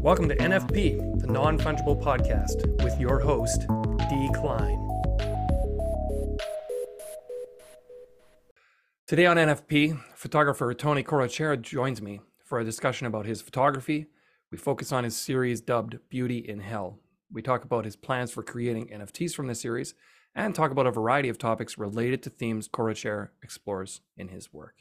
Welcome to NFP, the Non-Fungible Podcast, with your host, D. Klein. Today on NFP, photographer Tony Corachera joins me for a discussion about his photography. We focus on his series dubbed Beauty in Hell. We talk about his plans for creating NFTs from this series and talk about a variety of topics related to themes Corachera explores in his work.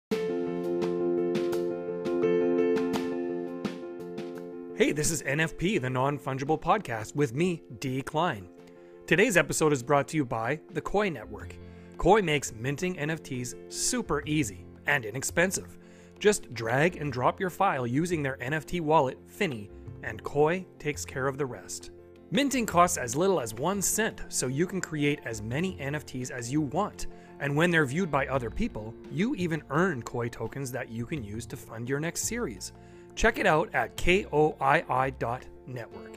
Hey, this is NFP, the Non-Fungible Podcast, with me, D. Klein. Today's episode is brought to you by the Koi Network. Koi makes minting NFTs super easy and inexpensive. Just drag and drop your file using their NFT wallet, Finny, and Koi takes care of the rest. Minting costs as little as 1 cent, so you can create as many NFTs as you want. And when they're viewed by other people, you even earn Koi tokens that you can use to fund your next series. Check it out at koi.network.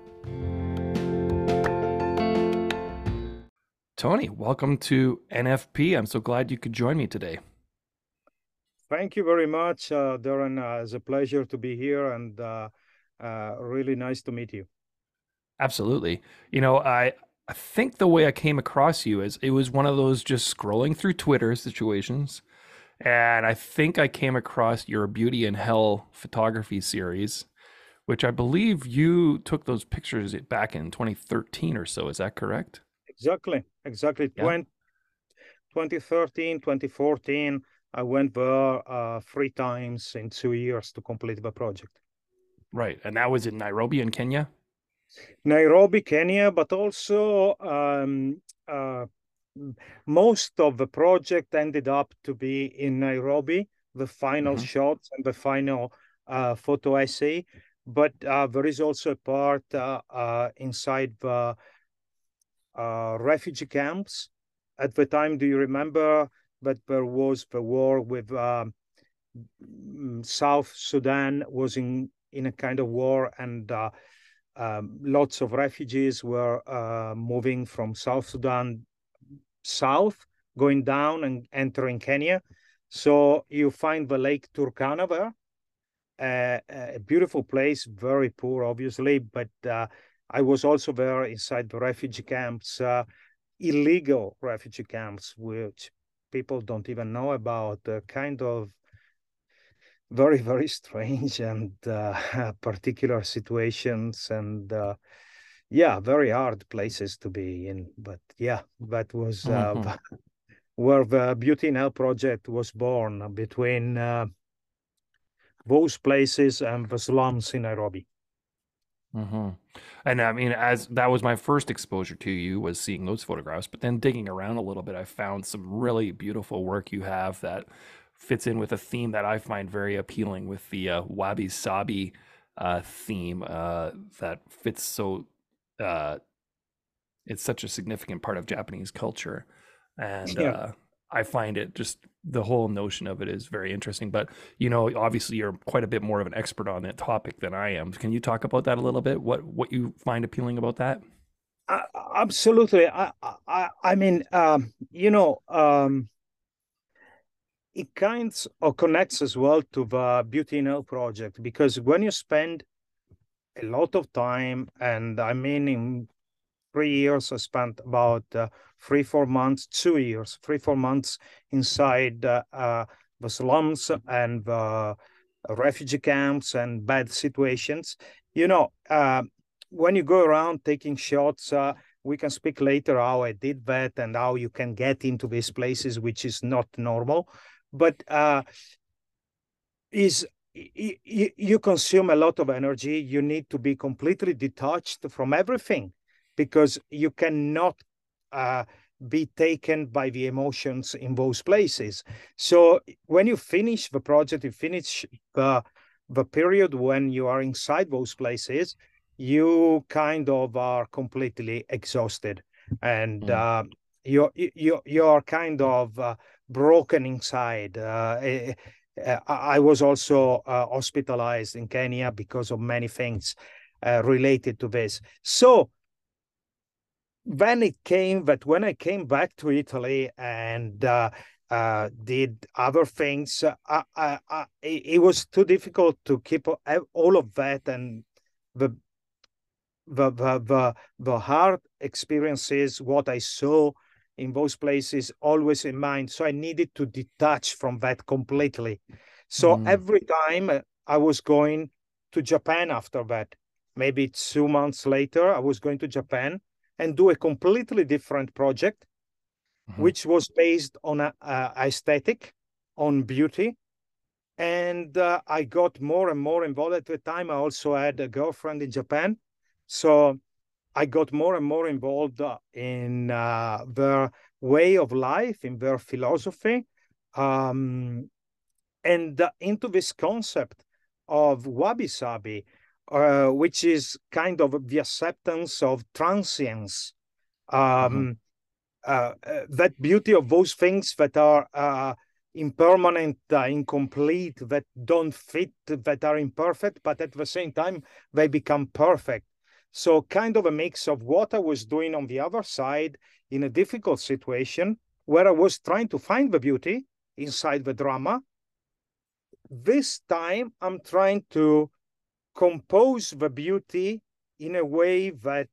Tony, welcome to NFP. I'm so glad you could join me today. Thank you very much, Darren. It's a pleasure to be here and really nice to meet you. Absolutely. You know, I think the way I came across you is it was one of those just scrolling through Twitter situations. And I think I came across your Beauty in Hell photography series, which I believe you took those pictures back in 2013 or so. Is that correct? Exactly. Yeah. 2013, 2014, I went there 3 times in 2 years to complete the project. Right. And that was in Nairobi in Kenya? Nairobi, Kenya, but also most of the project ended up to be in Nairobi, the final shots and the final photo essay. But there is also a part inside the refugee camps. At the time, do you remember that there was the war with South Sudan was in a kind of war, and lots of refugees were moving from South Sudan south, going down and entering Kenya. So you find the Lake Turkana there, a beautiful place, very poor, obviously, but I was also there inside the refugee camps, illegal refugee camps, which people don't even know about, kind of very, very strange and particular situations, and yeah, very hard places to be in. But yeah, that was where the Beauty in Hell project was born, between those places and the slums in Nairobi. And I mean, as that was my first exposure to you, was seeing those photographs, but then digging around a little bit, I found some really beautiful work you have that fits in with a theme that I find very appealing, with the wabi sabi theme that fits so it's such a significant part of Japanese culture, and I find it just, the whole notion of it is very interesting. But you know, obviously you're quite a bit more of an expert on that topic than I am. Can you talk about that a little bit? What you find appealing about that? Absolutely. I mean, you know, it kind of connects as well to the Beauty in Hell project, because when you spend a lot of time, and I mean, in 3 years, I spent about 3-4 months, 2 years, 3-4 months inside the slums and the refugee camps and bad situations. You know, when you go around taking shots, we can speak later how I did that and how you can get into these places, which is not normal. But you consume a lot of energy. You need to be completely detached from everything, because you cannot be taken by the emotions in those places. So when you finish the project, you finish the period when you are inside those places, you kind of are completely exhausted, and you're kind of broken inside. I was also hospitalized in Kenya because of many things related to this. So then it came that when I came back to Italy and did other things, it was too difficult to keep all of that and the the hard experiences, what I saw in those places, always in mind. So I needed to detach from that completely. So every time I was going to Japan after that, maybe 2 months later, I was going to Japan and do a completely different project, which was based on aesthetic, on beauty. And I got more and more involved. At the time, I also had a girlfriend in Japan. So I got more and more involved in their way of life, in their philosophy, um, and into this concept of wabi-sabi, which is kind of the acceptance of transience, that beauty of those things that are impermanent, incomplete, that don't fit, that are imperfect, but at the same time, they become perfect. So kind of a mix of what I was doing on the other side in a difficult situation where I was trying to find the beauty inside the drama. This time I'm trying to compose the beauty in a way that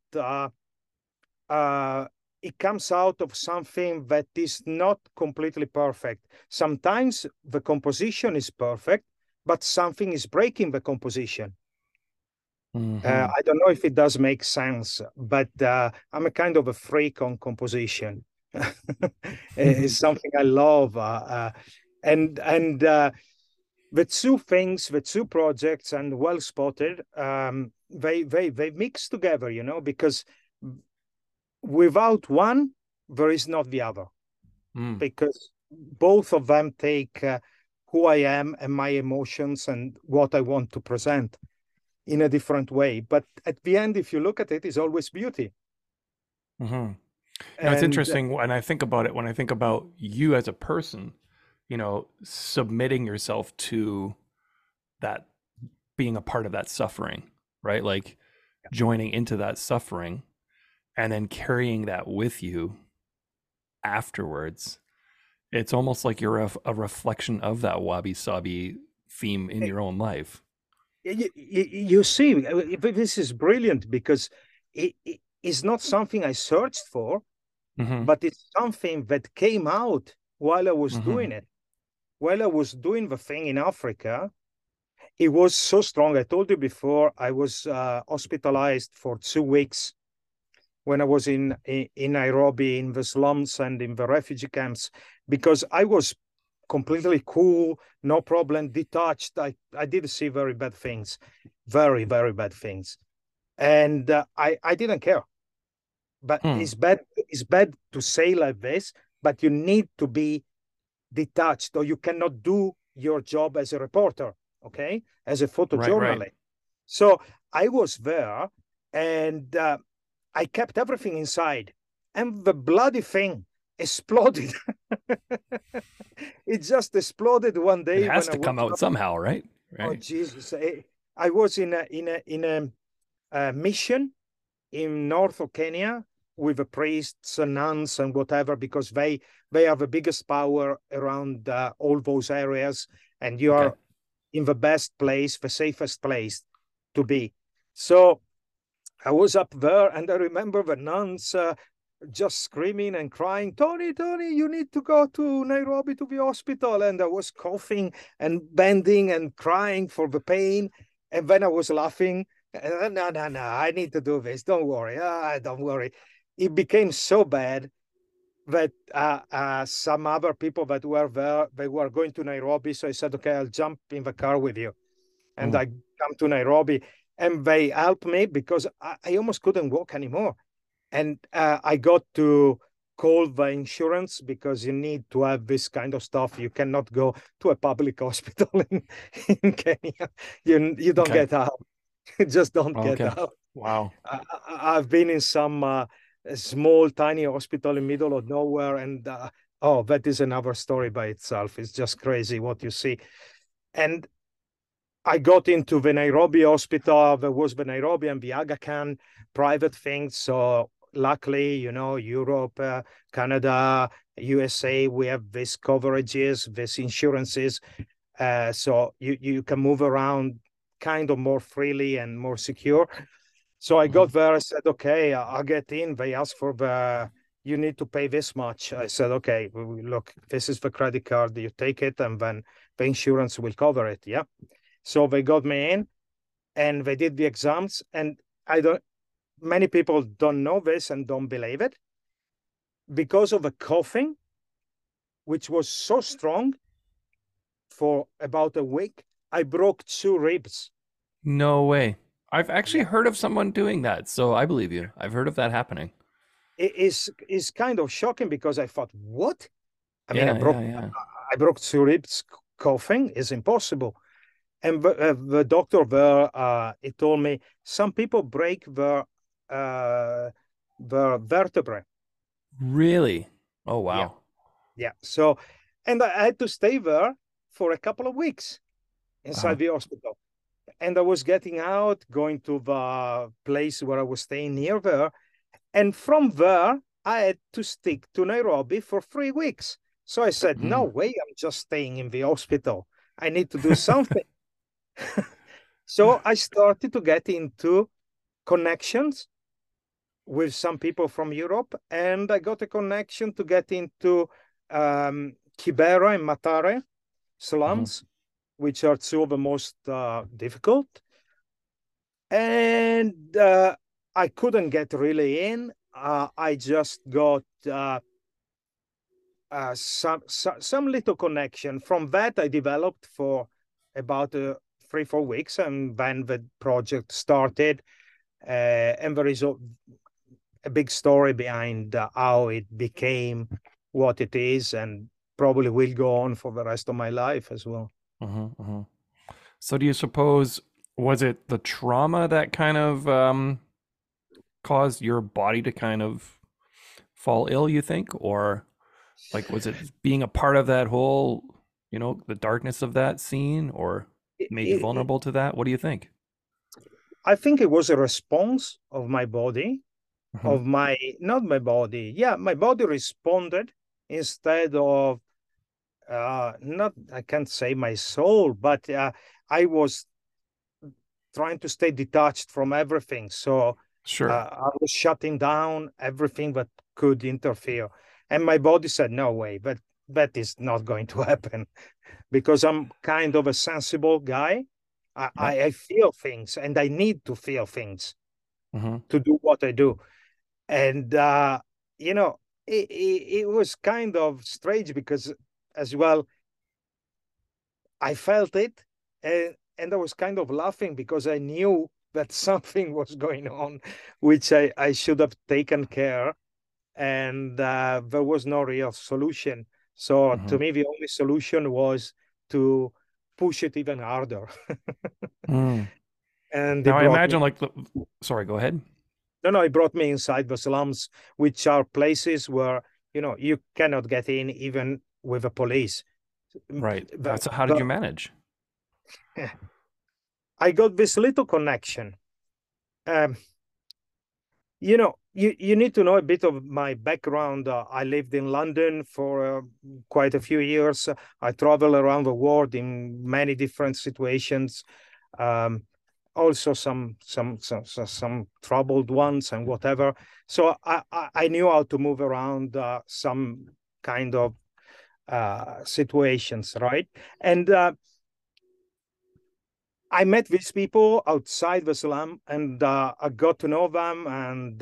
it comes out of something that is not completely perfect. Sometimes the composition is perfect, but something is breaking the composition. I don't know if it does make sense, but I'm a kind of a freak on composition. It's something I love. And the two things, the two projects, and well spotted, they mix together, you know, because without one, there is not the other. Because both of them take who I am and my emotions and what I want to present in a different way. But at the end, if you look at it, it's always beauty. Now it's interesting when I think about it, when I think about you as a person, you know, submitting yourself to that, being a part of that suffering, right? Like joining into that suffering and then carrying that with you afterwards. It's almost like you're a reflection of that wabi-sabi theme in your own life. You see, this is brilliant because it is not something I searched for, but it's something that came out while I was doing it. While I was doing the thing in Africa, it was so strong. I told you before, I was hospitalized for 2 weeks when I was in Nairobi, in the slums and in the refugee camps, because I was completely cool, no problem, detached. I did see very bad things, very, very bad things. And I didn't care. But it's bad to say like this, but you need to be detached or you cannot do your job as a reporter, okay? As a photojournalist. Right. So I was there and I kept everything inside. And the bloody thing exploded. It just exploded one day. It has to come out somehow, right? Oh Jesus! I was in a mission in north of Kenya with the priests and nuns and whatever, because they have the biggest power around all those areas, and you are in the best place, the safest place to be. So I was up there, and I remember the nuns just screaming and crying, Tony, you need to go to Nairobi to the hospital. And I was coughing and bending and crying for the pain. And then I was laughing. No, I need to do this. Don't worry. Don't worry. It became so bad that some other people that were there, they were going to Nairobi. So I said, okay, I'll jump in the car with you. And I come to Nairobi. And they helped me because I almost couldn't walk anymore. And I got to call the insurance because you need to have this kind of stuff. You cannot go to a public hospital in Kenya. You don't get out. You just don't get out. Wow. I've been in some small, tiny hospital in middle of nowhere. And that is another story by itself. It's just crazy what you see. And I got into the Nairobi hospital. There was the Nairobi and the Aga Khan private thing. So luckily, you know, Europe, Canada, USA, we have these coverages, these insurances. So you can move around kind of more freely and more secure. So I got there. I said, okay, I'll get in. They asked for you need to pay this much. I said, okay, look, this is the credit card. You take it, and then the insurance will cover it. Yeah. So they got me in, and they did the exams. And many people don't know this and don't believe it. Because of the coughing, which was so strong for about a week, I broke 2 ribs. No way. I've actually Yeah. heard of someone doing that, so I believe you. I've heard of that happening. It is kind of shocking because I thought, what? I mean, Yeah, yeah, yeah. I broke 2 ribs. Coughing is impossible. And the doctor there, he told me some people break their vertebrae. Really? Oh, Yeah, wow. yeah. So, and I had to stay there for a couple of weeks Uh-huh. inside the hospital. And I was getting out, going to the place where I was staying near there. And from there, I had to stick to Nairobi for 3 weeks. So I said, no Mm. way, I'm just staying in the hospital. I need to do something. So I started to get into connections with some people from Europe, and I got a connection to get into Kibera and Matare Mhm. slums, which are two of the most difficult. And I couldn't get really in. I just got some little connection. From that, I developed for about 3 4 weeks, and then the project started. And there is a big story behind how it became what it is, and probably will go on for the rest of my life as well. Mhm. Mhm. So do you suppose was it the trauma that kind of caused your body to kind of fall ill, you think? Or like was it being a part of that whole, the darkness of that scene or It, made you it, vulnerable to that? What do you think? I think it was a response of my body, Mhm. of my, not my body. Yeah, my body responded instead of, not, I can't say my soul, but I was trying to stay detached from everything. So Sure. I was shutting down everything that could interfere. And my body said, no way, but that is not going to happen because I'm kind of a sensible guy. Yep. I feel things and I need to feel things Mhm. to do what I do. And, you know, it was kind of strange because as well, I felt it, and I was kind of laughing because I knew that something was going on, which I should have taken care, and there was no real solution. So to Mhm. me, the only solution was to push it even harder. Mm. And they Now I brought me, imagine sorry, go ahead. no, no, it brought me inside the slums, which are places where, you cannot get in even with the police. Right. The, So how did you the, manage? I got this little connection. Um, you need to know a bit of my background. I lived in London for quite a few years. I travel around the world in many different situations. Um, Also some troubled ones and whatever. So I knew how to move around some kind of situations, right? And I met these people outside the slum, and I got to know them, and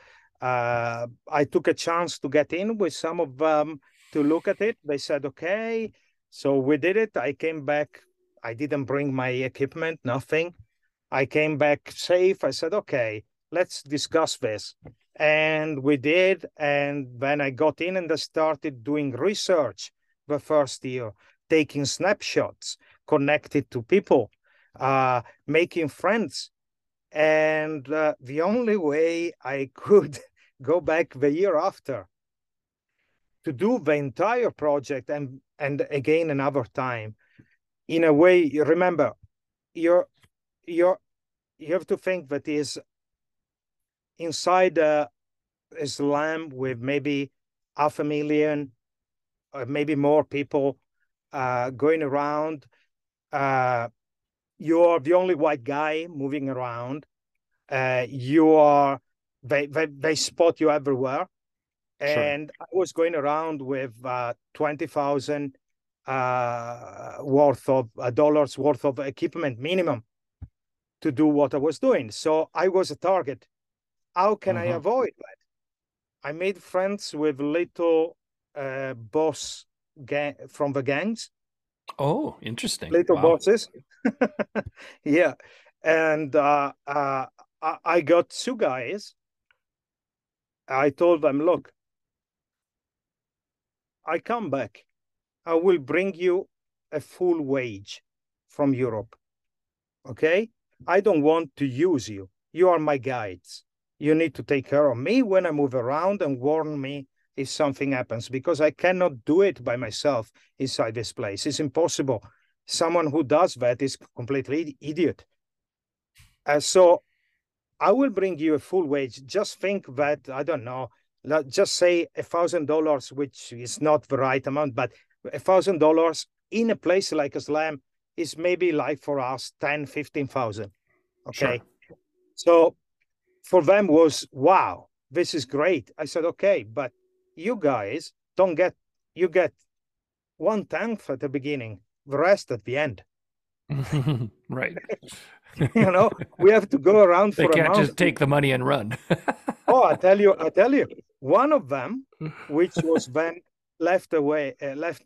I took a chance to get in with some of them to look at it. They said, okay. So we did it. I came back. I didn't bring my equipment, nothing. I came back safe. I said, okay, let's discuss this. And we did. And then I got in and I started doing research the first year, taking snapshots, connected to people, making friends. And the only way I could go back the year after to do the entire project and again another time, in a way, you remember, you're you're you have to think that is inside Islam with maybe 500,000 or maybe more people going around. Uh, you're the only white guy moving around. You are they spot you everywhere. Sure. And I was going around with 20,000 worth of dollars worth of equipment minimum to do what I was doing. So I was a target. How can I Hmm. avoid that? I made friends with little boss from the gangs, Oh, interesting. little Wow. bosses. Yeah. And I got two guys. I told them, look, I come back. I will bring you a full wage from Europe. Okay? I don't want to use you. You are my guides. You need to take care of me when I move around and warn me if something happens because I cannot do it by myself inside this place. It's impossible. Someone who does that is completely idiot. So I will bring you a full wage. Just think that, I don't know, just say $1,000, which is not the right amount, but $1,000 in a place like Islam is maybe like for us 10, 15,000. Sure. Okay. So for them was, wow, this is great. I said, okay, but you guys don't get, you get 1/10 at the beginning, the rest at the end. Right. You know, we have to go around They for a can't month. just take the money and run. Oh, I tell you, one of them, which was then left away,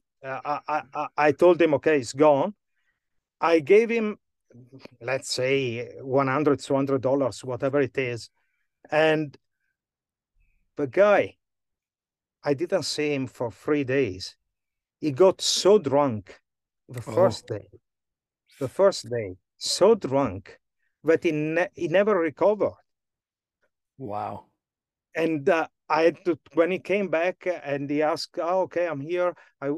I told him, okay, it's gone. I gave him, let's say, 100, $200, whatever it is. And the guy, I didn't see him for 3 days. He got so drunk the Oh, first day, so drunk that he never recovered. wow. And I had to, when he came back and he asked, "Oh, okay, I'm here.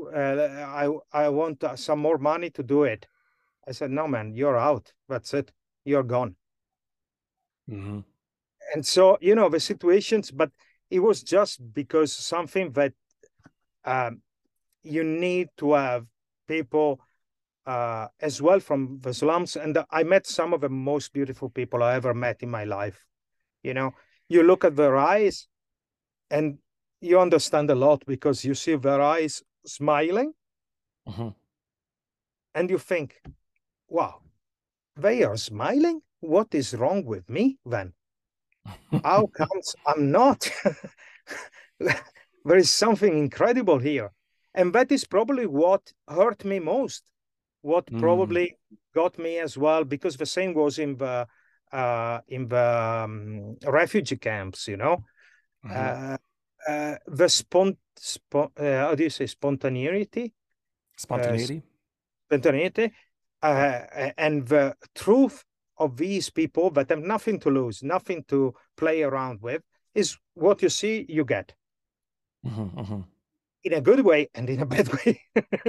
I want some more money to do it." I said, "No, man, you're out. That's it. You're gone." Hmm. And so, the situations, but it was just because something that um, you need to have people as well from the slums. And I met some of the most beautiful people I ever met in my life. You know, you look at their eyes and you understand a lot because you see their eyes smiling Hmm. and you think, wow, they are smiling? What is wrong with me then? How comes I'm not? There is something incredible here. And that is probably what hurt me most, what Mm. probably got me as well, because the same was in the refugee camps, Hmm. uh, the how do you say spontaneity, uh, Spontaneity. spontaneity, and the truth of these people that have nothing to lose, nothing to play around with, is what you see, you get Hmm. Hmm. in a good way and in a bad way.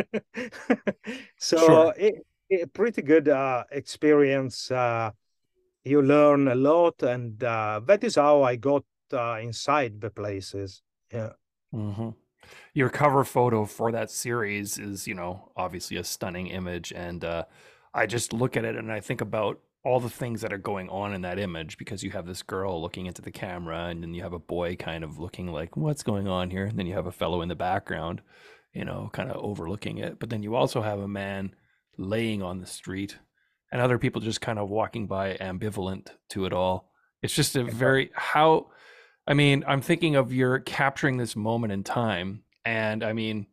So Sure. it pretty good experience. You learn a lot, and that is how I got inside the places. Yeah. Hmm. Your cover photo for that series is, obviously a stunning image. And I just look at it and I think about all the things that are going on in that image because you have this girl looking into the camera and then you have a boy kind of looking like, what's going on here? And then you have a fellow in the background, kind of overlooking it. But then you also have a man laying on the street and other people just kind of walking by ambivalent to it all. It's just a very, I mean, I'm thinking of you're capturing this moment in time, and I mean,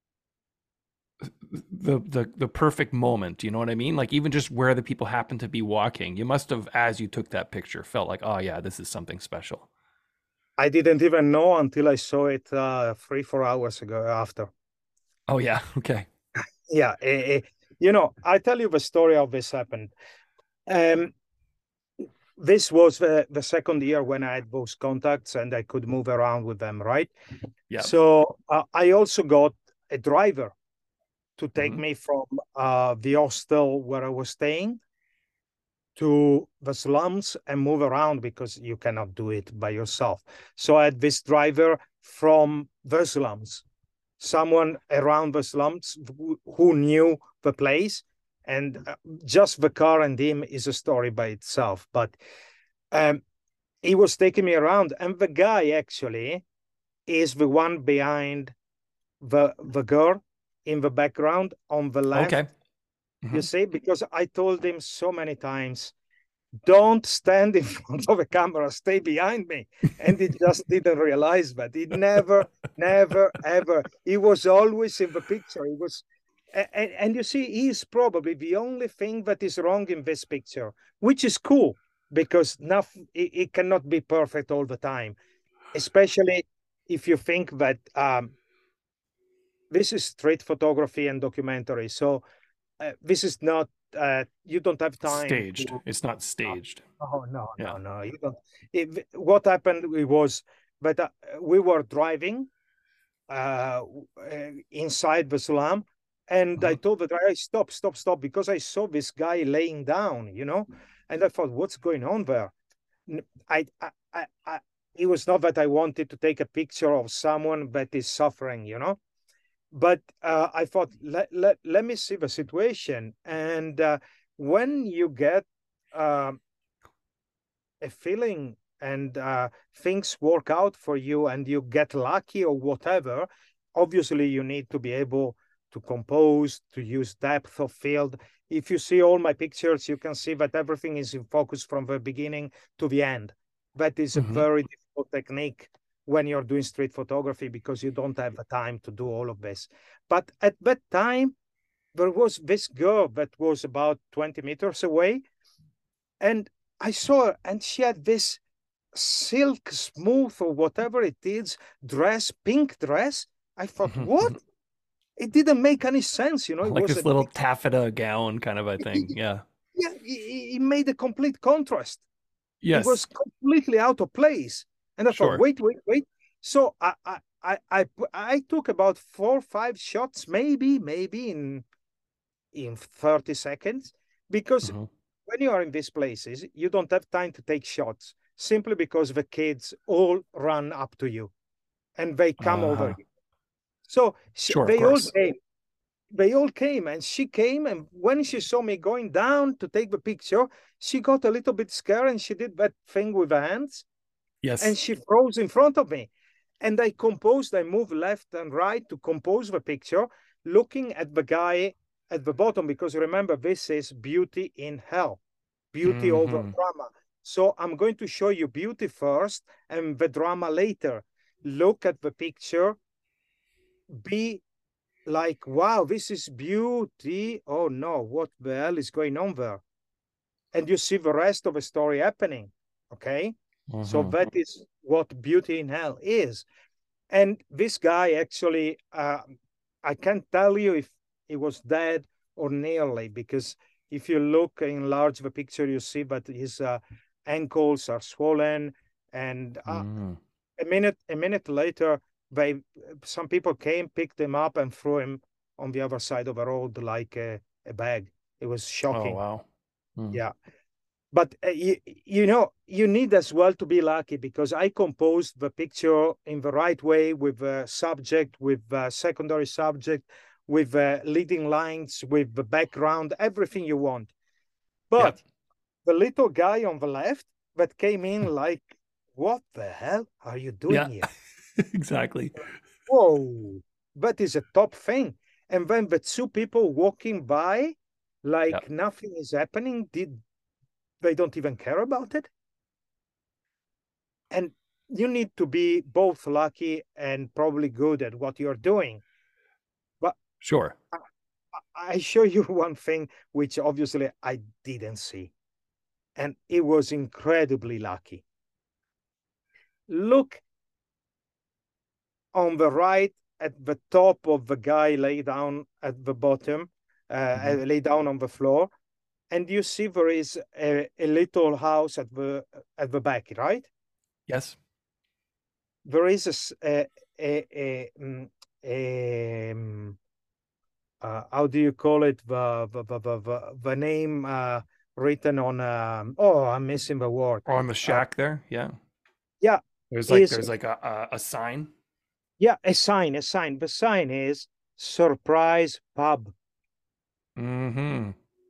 the perfect moment. You know what I mean? Like even just where the people happen to be walking, you must have, as you took that picture, felt like, oh yeah, this is something special. I didn't even know until I saw it 3, 4 hours ago after. Oh yeah, okay. Yeah. I tell you the story of this happened. Um, this was the second year when I had those contacts and I could move around with them, right? Yeah. So I also got a driver to take Hmm. me from the hostel where I was staying to the slums and move around because you cannot do it by yourself. So I had this driver from the slums, someone around the slums who knew the place, And just the car and him is a story by itself. But he was taking me around, and the guy actually is the one behind the girl in the background on the left. Okay. You see, because I told him so many times, don't stand in front of a camera, stay behind me. And he just didn't realize that. He never, never, ever. He was always in the picture. He was, and you see, he's probably the only thing that is wrong in this picture, which is cool because nothing, it cannot be perfect all the time, especially if you think that this is street photography and documentary. So this is not, you don't have time Staged. to, It's not staged. oh no, Yeah. no, no. You don't. What happened was that we were driving inside the slum, and I told the driver, "Stop, stop, stop," because I saw this guy laying down, and I thought, "What's going on there?" It was not that I wanted to take a picture of someone that is suffering, but I thought, let me see the situation. And when you get a feeling and things work out for you and you get lucky or whatever, obviously you need to be able to compose, to use depth of field. If you see all my pictures, you can see that everything is in focus from the beginning to the end. That is a very difficult technique when you're doing street photography because you don't have the time to do all of this. But at that time, there was this girl that was about 20 meters away, and I saw her, and she had this silk smooth or whatever it is dress, pink dress. I thought, what? It didn't make any sense, It Like was this little taffeta gown kind of a thing. Yeah. yeah, it made a complete contrast. It Yes. was completely out of place. And I thought, Sure. wait. So I took about 4 or 5 shots, maybe in 30 seconds, because when you are in these places, you don't have time to take shots simply because the kids all run up to you and they come over you. So Sure, of course. They all came, and she came, and when she saw me going down to take the picture, she got a little bit scared and she did that thing with her hands. Yes. And she froze in front of me. And I moved left and right to compose the picture, looking at the guy at the bottom, because remember, this is beauty in hell, beauty over drama. So I'm going to show you beauty first and the drama later. Look at the picture, be like, wow, this is beauty. Oh no, what the hell is going on there? And you see the rest of the story happening. Okay. So that is what beauty in hell is. And this guy actually, I can't tell you if he was dead or nearly, because if you look enlarge the picture, you see that his ankles are swollen. And a minute later, some people came, picked him up, and threw him on the other side of the road like a bag. It was shocking. Oh, wow. Yeah. But you need as well to be lucky, because I composed the picture in the right way with a subject, with a secondary subject, with leading lines, with the background, everything you want. But the little guy on the left that came in like, what the hell are you doing here? Exactly. Whoa, that is a top thing. And then the 2 people walking by like nothing is happening, they don't even care about it. And you need to be both lucky and probably good at what you're doing. But sure, I show you one thing which obviously I didn't see, and it was incredibly lucky. Look on the right at the top of the guy lay down at the bottom, lay down on the floor, and you see there is a little house at the back, right? Yes. There is how do you call it? The name written on. I'm missing the word. Or on the shack there. Yeah. Yeah. There's like a sign. Yeah, a sign. The sign is Surprise Pub. Mm-hmm.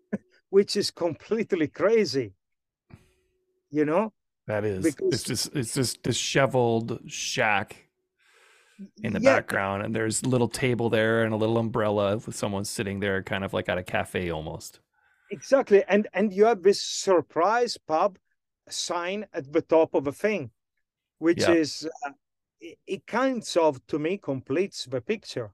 which is completely crazy, you know, That is. because It's this disheveled shack in the yeah, background, and there's a little table there and a little umbrella with someone sitting there, kind of like at a cafe almost. exactly. And you have this surprise pub sign at the top of a thing, which Yeah. is it kind of to me completes the picture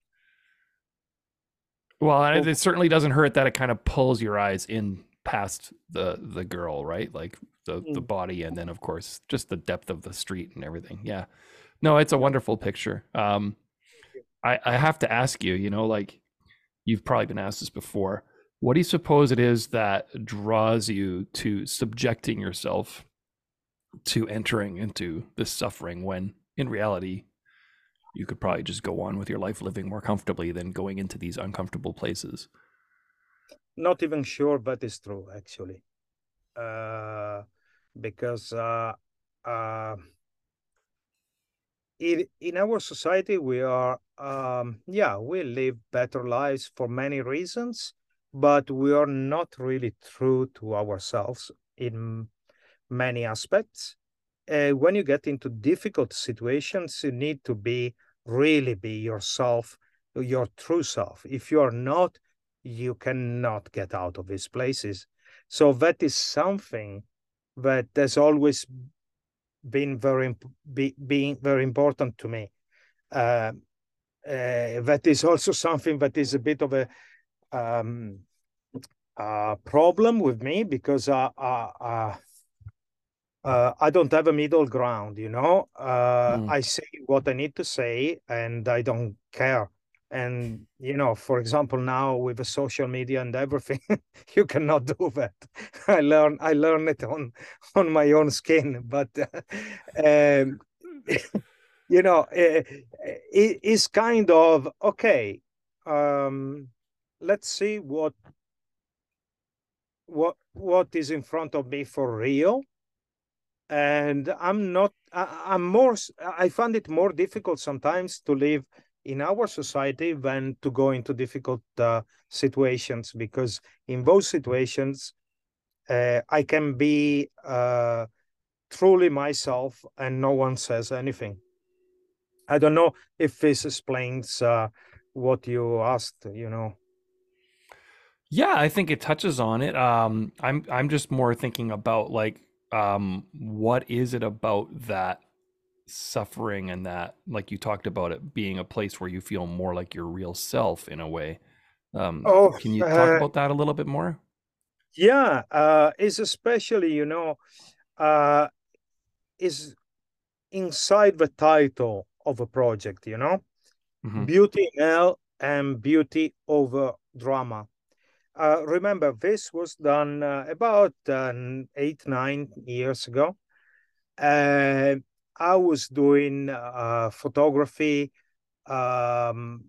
Well, and of it certainly doesn't hurt that it kind of pulls your eyes in past the girl, right? Like the mm, body, and then of course just the depth of the street and everything. Yeah. No, it's a yeah. wonderful picture. I have to ask you, like you've probably been asked this before. What do you suppose it is that draws you to subjecting yourself to entering into this suffering when in reality you could probably just go on with your life living more comfortably than going into these uncomfortable places? Not even sure that is true actually, because uh, in our society we are yeah, we live better lives for many reasons, but we are not really true to ourselves in many aspects. When you get into difficult situations, you need to really be yourself, your true self. If you are not, you cannot get out of these places. So that is something that has always been being very important to me. Uh, that is also something that is a bit of a um, problem with me, because I don't have a middle ground, you know. Mm. I say what I need to say, and I don't care. And you know, for example, now with the social media and everything, you cannot do that. I learn it on my own skin. But um, you know, it's kind of okay. Um, let's see what is in front of me for real. And I'm not I'm more I find it more difficult sometimes to live in our society than to go into difficult situations, because in those situations I can be truly myself and no one says anything. I don't know if this explains what you asked, you know. Yeah, I think it touches on it. I'm just more thinking about like what is it about that suffering and that, like you talked about it being a place where you feel more like your real self in a way. Oh, Can you talk about that a little bit more? yeah, it's especially, you know, uh, is inside the title of a project, you know, Hmm. beauty in hell and beauty over drama. Remember, this was done about 8, 9 years ago. Uh, I was doing photography um,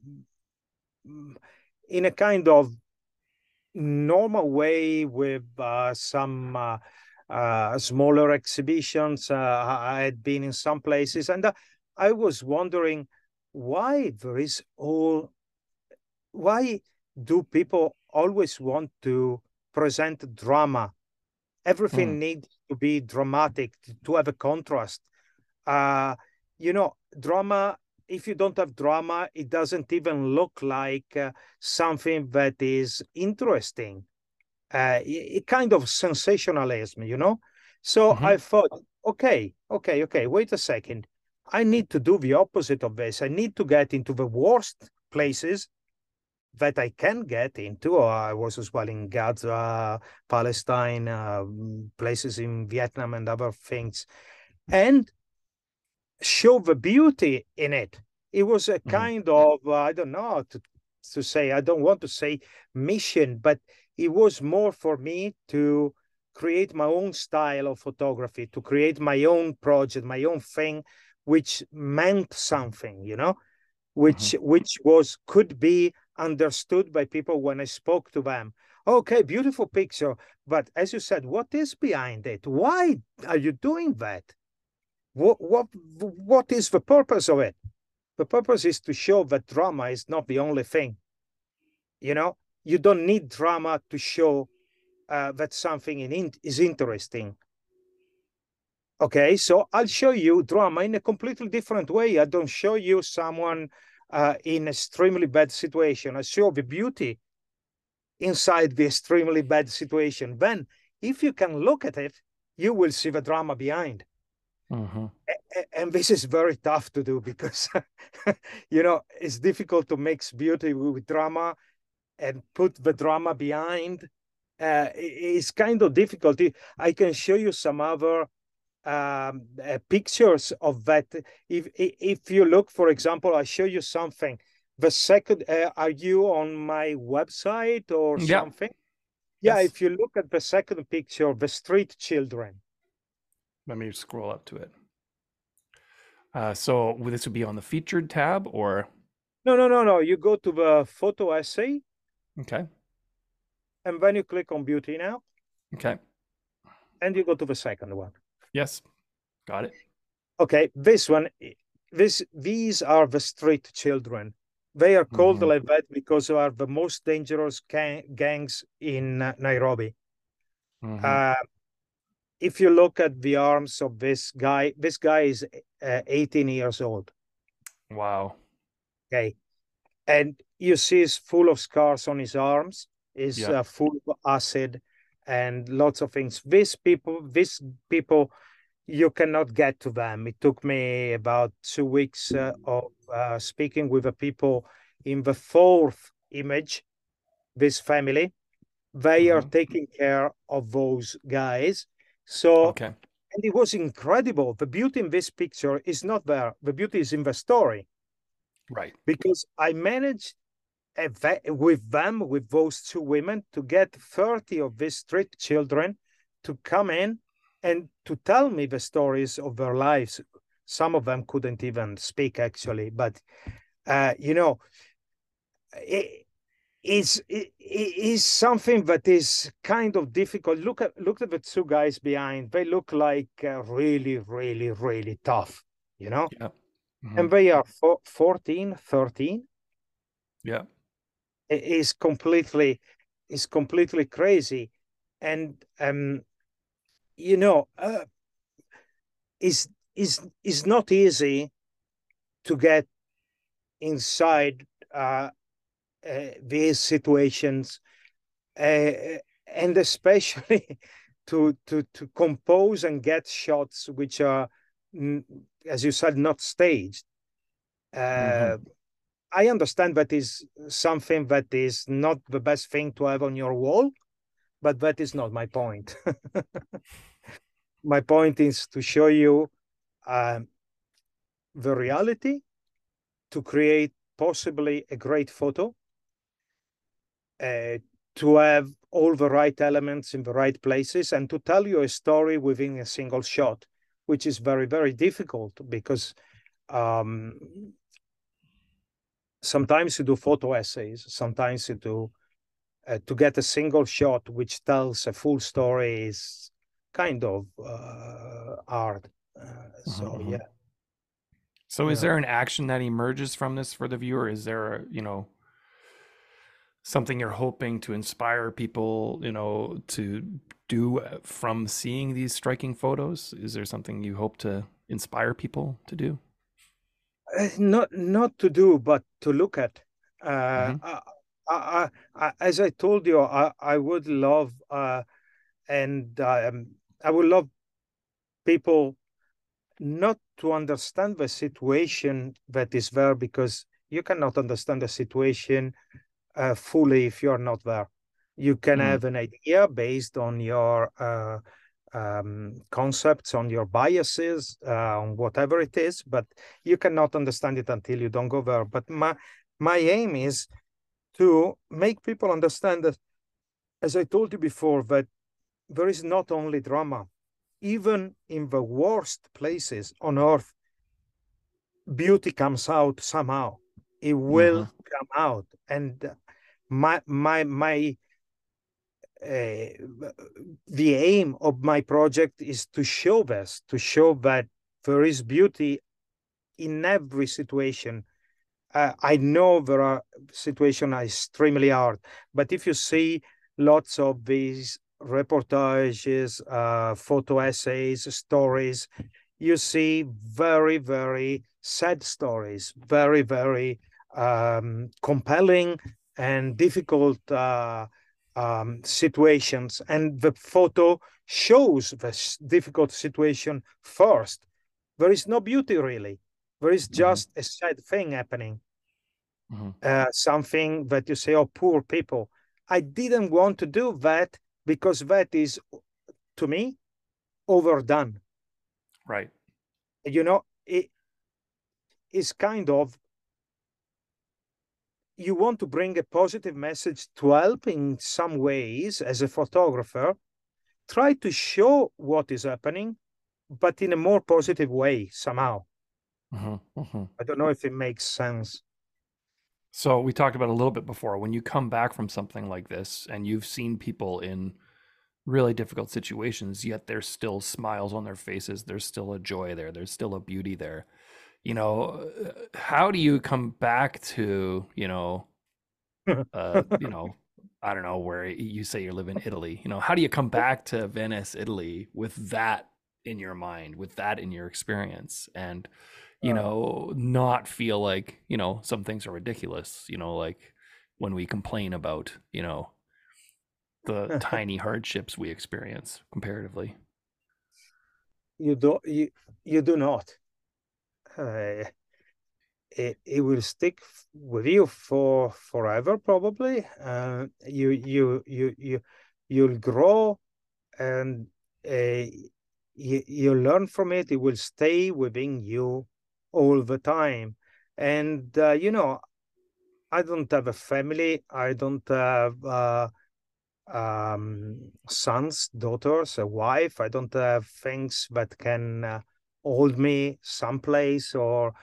in a kind of normal way with some smaller exhibitions. I had been in some places, and I was wondering why there is all why do people always want to present drama? Mm. Everything needs to be dramatic to have a contrast. Uh, you know, drama, if you don't have drama, it doesn't even look like something that is interesting. It kind of sensationalism, you know? So Hmm. I thought, okay, wait a second. I need to do the opposite of this. I need to get into the worst places that I can get into. I was as well in Gaza, Palestine, places in Vietnam and other things, and show the beauty in it. It was a Hmm. kind of, I don't know how to say, I don't want to say mission, but it was more for me to create my own style of photography, to create my own project, my own thing, which meant something, you know, Hmm. which was could be understood by people when I spoke to them. Okay, beautiful picture, but as you said, what is behind it? Why are you doing that? What is the purpose of it? The purpose is to show that drama is not the only thing. You know, you don't need drama to show that something is interesting. Okay, so I'll show you drama in a completely different way. I don't show you someone in extremely bad situation. I show the beauty inside the extremely bad situation. Then, if you can look at it, you will see the drama behind. Mm-hmm. And this is very tough to do because, you know, it's difficult to mix beauty with drama and put the drama behind. It's kind of difficult. I can show you some other pictures of that. If you look, for example, I show you something. The second, are you on my website or Yeah. something? Yeah, Yes. if you look at the second picture, the street children. Let me scroll up to it. So this would be on the featured tab or? No. You go to the photo essay. Okay. And then you click on beauty now. Okay. And you go to the second one. Yes. Got it. Okay, this one, these are the street children. They are called like that because they are the most dangerous gangs in Nairobi. If you look at the arms of this guy is 18 years old. Wow. Okay. And you see he's full of scars on his arms, is full of acid and lots of things. These people, you cannot get to them. It took me about 2 weeks of speaking with the people in the fourth image, this family. They are taking care of those guys. So, and it was incredible. The beauty in this picture is not there. The beauty is in the story. Right. Because I managed with them, with those two women, to get 30 of these street children to come in and to tell me the stories of their lives. Some of them couldn't even speak, actually, but you know, it is something that is kind of difficult. Look at the two guys behind. They look like really, really, really tough, you know. Yeah. And they are 14, 13. Yeah. It is completely crazy. And you know, is not easy to get inside these situations, and especially to compose and get shots which are, as you said, not staged. I understand that is something that is not the best thing to have on your wall, but that is not my point. My point is to show you the reality, to create possibly a great photo, to have all the right elements in the right places, and to tell you a story within a single shot, which is very, very difficult because sometimes you do photo essays, sometimes you do to get a single shot which tells a full story is kind of hard. So yeah. So is there an action that emerges from this for the viewer? Is there, something you're hoping to inspire people, to do from seeing these striking photos? Is there something you hope to inspire people to do? Not to do, but to look at. As I told you, I would love, and I would love people not to understand the situation that is there, because you cannot understand the situation fully if you're not there. You can have an idea based on your concepts, on your biases, on whatever it is, but you cannot understand it until you don't go there. But my aim is to make people understand that, as I told you before, that there is not only drama. Even in the worst places on earth, beauty comes out somehow. It will come out. And the aim of my project is to show this, to show that there is beauty in every situation. I know there are situations extremely hard, but if you see lots of these reportages, photo essays, stories, you see very, very sad stories, very, very compelling and difficult situations. And the photo shows the difficult situation first. There is no beauty really. There is just a sad thing happening. Something that you say, oh, poor people. I didn't want to do that because that is, to me, overdone. Right. You know, it is kind of, you want to bring a positive message to help in some ways as a photographer, try to show what is happening, but in a more positive way somehow. I don't know if it makes sense. So we talked about a little bit before, when you come back from something like this and you've seen people in really difficult situations, yet there's still smiles on their faces, there's still a joy there, there's still a beauty there. You know, how do you come back to, I don't know where you say you live in Italy, how do you come back to Venice, Italy with that in your mind, with that in your experience, and not feel like, some things are ridiculous, like when we complain about, the tiny hardships we experience comparatively. You do not. It will stick with you for forever, probably. You'll grow, and you learn from it. It will stay within you all the time. And I don't have a family. I don't have sons, daughters, a wife. I don't have things that can hold me someplace, or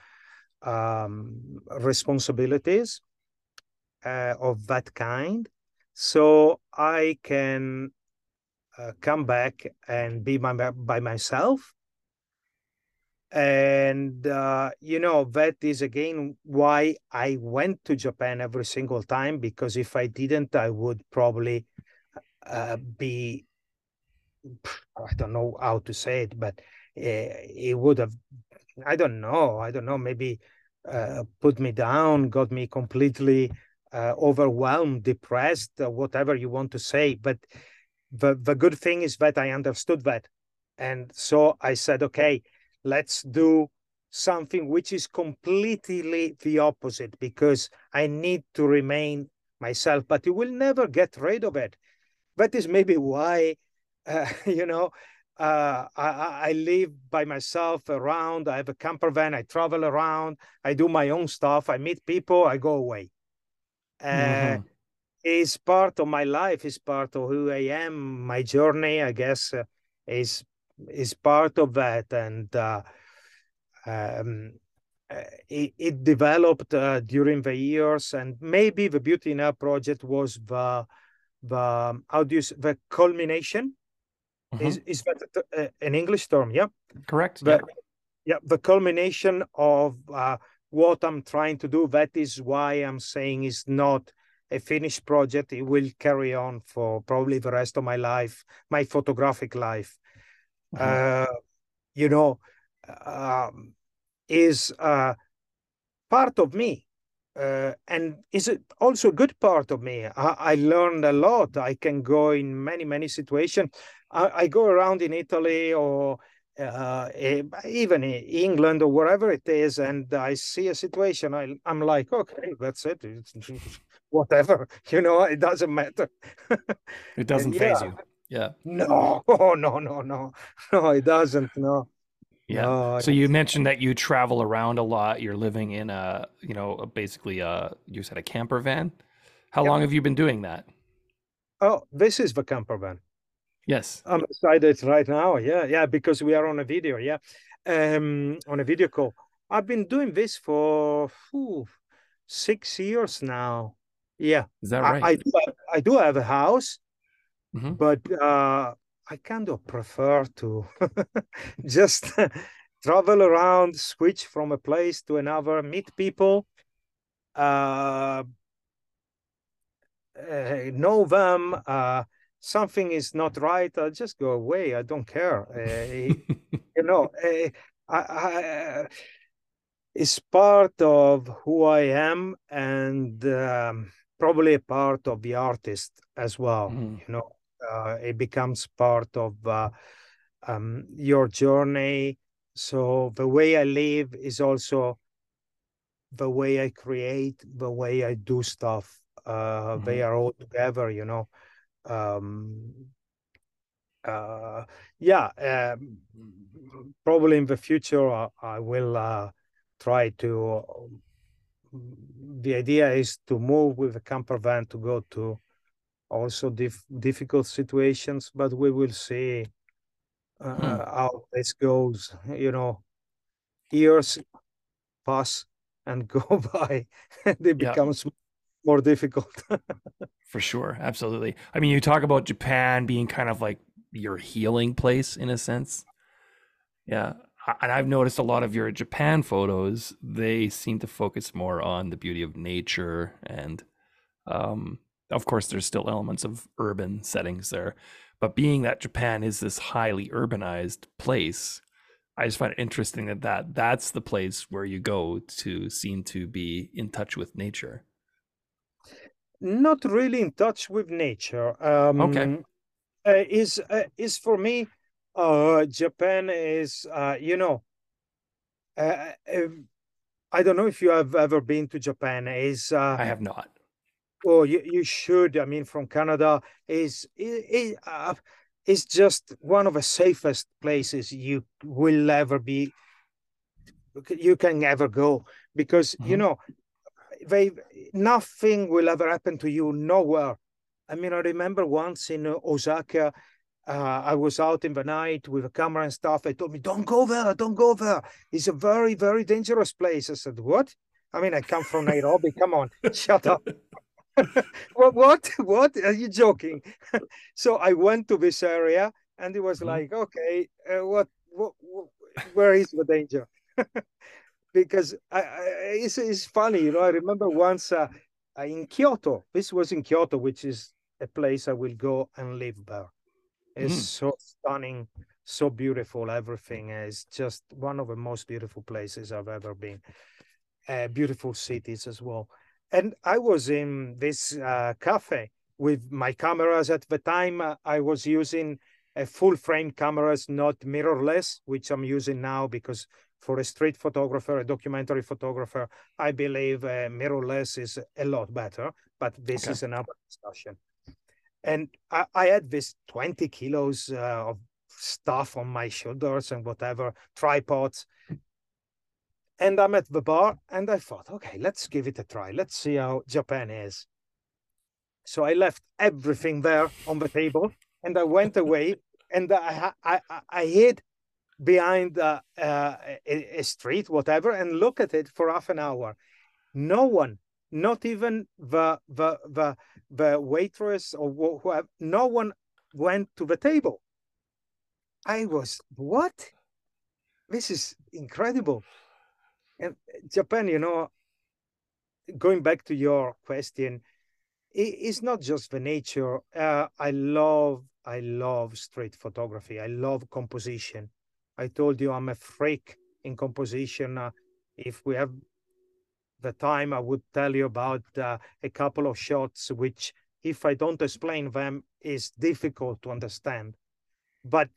responsibilities of that kind. So I can come back and be by myself. And, that is again why I went to Japan every single time, because if I didn't, I would probably be, I don't know how to say it, but it would have, I don't know, maybe put me down, got me completely overwhelmed, depressed, whatever you want to say. But the good thing is that I understood that. And so I said, okay, let's do something which is completely the opposite, because I need to remain myself, but you will never get rid of it. That is maybe why, I live by myself around. I have a camper van. I travel around. I do my own stuff. I meet people. I go away. Is part of my life. Is part of who I am. My journey, I guess, is part of that. And um, it developed during the years. And maybe the Beauty Now project was the the culmination. Is that an English term? Yeah, correct. The culmination of what I'm trying to do. That is why I'm saying it's not a finished project. It will carry on for probably the rest of my life, my photographic life. Is part of me. And is it also a good part of me? I learned a lot. I can go in many, many situations. I go around in Italy, or even in England, or wherever it is, and I see a situation. I'm like, okay, that's it. Whatever, it doesn't matter. It doesn't phase you. Yeah. No, oh, no, it doesn't. No. Yeah. No. So you mentioned that you travel around a lot. You're living in basically you said a camper van. How long have you been doing that? Oh, this is the camper van. Yes. I'm beside it right now. Yeah, because we are on a video. Yeah, on a video call. I've been doing this for 6 years now. Yeah, Is that right? I do have a house, Mm-hmm. but I kind of prefer to just travel around, switch from a place to another, meet people, know them, something is not right, I'll just go away. I don't care. You know, it's part of who I am, and probably a part of the artist as well. Mhm. You know, it becomes part of your journey. So the way I live is also the way I create, the way I do stuff. They Mhm. are all together, you know. Um, uh, yeah, probably in the future I will try to. The idea is to move with a camper van to go to also difficult situations, but we will see Hmm. how this goes. You know, years pass and go by, and it Yeah, becomes more difficult. for sure. Absolutely. I mean, you talk about Japan being kind of like your healing place in a sense. Yeah. And I've noticed a lot of your Japan photos, they seem to focus more on the beauty of nature. And of course, there's still elements of urban settings there. But being that Japan is this highly urbanized place, I just find it interesting that, that's the place where you go to seem to be in touch with nature. Not really in touch with nature. Okay. Is for me, Japan is you know, uh, uh, I don't know if you have ever been to Japan. Is I have not. Oh, you should. I mean, from Canada is just one of the safest places you can ever go, because you Hmm. know they nothing will ever happen to you nowhere. I mean, I remember once in Osaka, I was out in the night with a camera and stuff. They told me, "Don't go there, don't go there. It's a very, very dangerous place." I said, "What? I mean, I come from Nairobi. Come on, shut up." What? Are you joking? So I went to this area, and it was Hmm. like, okay, where is the danger? Because it's funny, you know. I remember once in Kyoto. This was in Kyoto, which is a place I will go and live there. It's Hmm. so stunning, so beautiful. Everything is just one of the most beautiful places I've ever been. Beautiful cities as well. And I was in this cafe with my cameras at the time. I was using full frame cameras, not mirrorless, which I'm using now because for a street photographer, a documentary photographer, I believe mirrorless is a lot better. But this Okay. is another discussion. And I had this 20 kilos of stuff on my shoulders and whatever, tripods. And I'm at the bar and I thought, okay, let's give it a try. Let's see how Japan is. So I left everything there on the table and I went away, and I hid behind a street, whatever, and look at it for half an hour. No one, not even the waitress or whoever, no one went to the table. I was, what? This is incredible. And Japan, you know, going back to your question, it's not just the nature. I love street photography. I love composition. I told you I'm a freak in composition. If we have the time, I would tell you about a couple of shots, which, if I don't explain them, is difficult to understand. But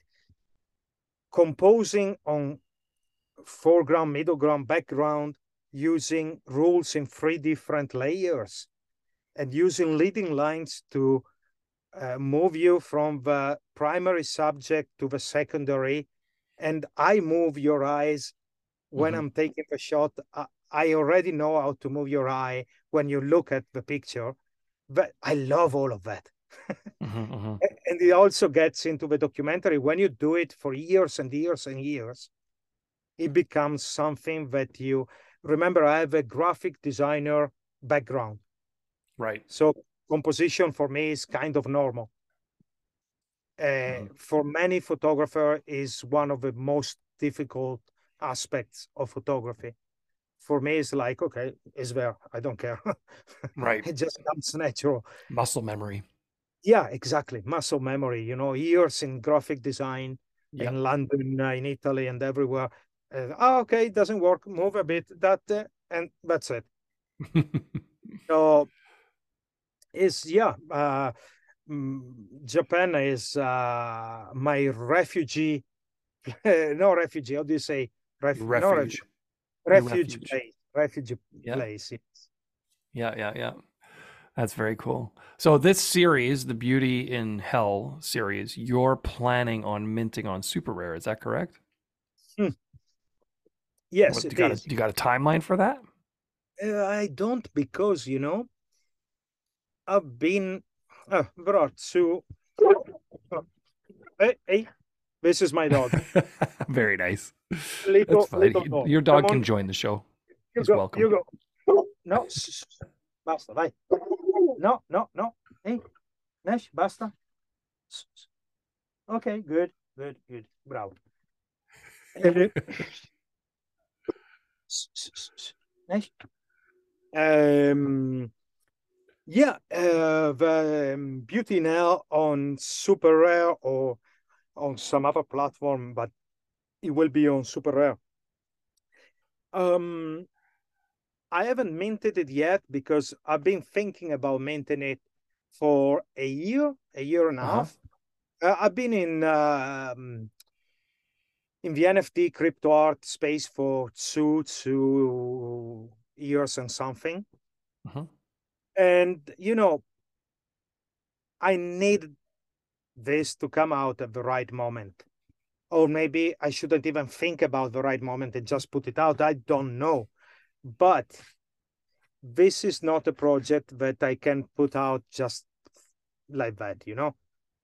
composing on foreground, middle ground, background, using rules in 3 different layers, and using leading lines to move you from the primary subject to the secondary. And I move your eyes when Hmm. I'm taking the shot. I already know how to move your eye when you look at the picture. But I love all of that. Hmm. Hmm. And it also gets into the documentary. When you do it for years and years and years, it becomes something that you remember. I have a graphic designer background. Right. So composition for me is kind of normal. Hmm. For many photographer is one of the most difficult aspects of photography. For me, it's like, okay, it's there. I don't care. Right. It just comes natural. Muscle memory. Yeah, exactly. Muscle memory, years in graphic design Yep. in London, in Italy, and everywhere. Okay, it doesn't work. Move a bit, and that's it. So yeah, Japan is my refugee, no refugee. How do you say Your no refugee, refuge. Your refuge refuge. place, refuge Yeah. place. Yes. Yeah. Yeah. Yeah. That's very cool. So this series, the Beauty in Hell series, you're planning on minting on Super Rare. Is that correct? Hmm. Yes, What it is. you got a timeline for that? I don't because I've been brought to. Hey, hey, this is my dog. Very nice. That's Little fine. dog. Your Come dog on, can join the show. you He's go, welcome. you go. No, basta, vai. No, no, no. Hey, Nash, basta. Okay, good, good, good. Bravo. Eh, Nash. Um, yeah, the Beauty Now on Super Rare or on some other platform, but it will be on Super Rare. Um, I haven't minted it yet because I've been thinking about minting it for a year and a Uh-huh. half. I've been in the NFT crypto art space for 2 years and something. Uh-huh. And I need this to come out at the right moment. Or maybe I shouldn't even think about the right moment and just put it out. I don't know. But this is not a project that I can put out just like that.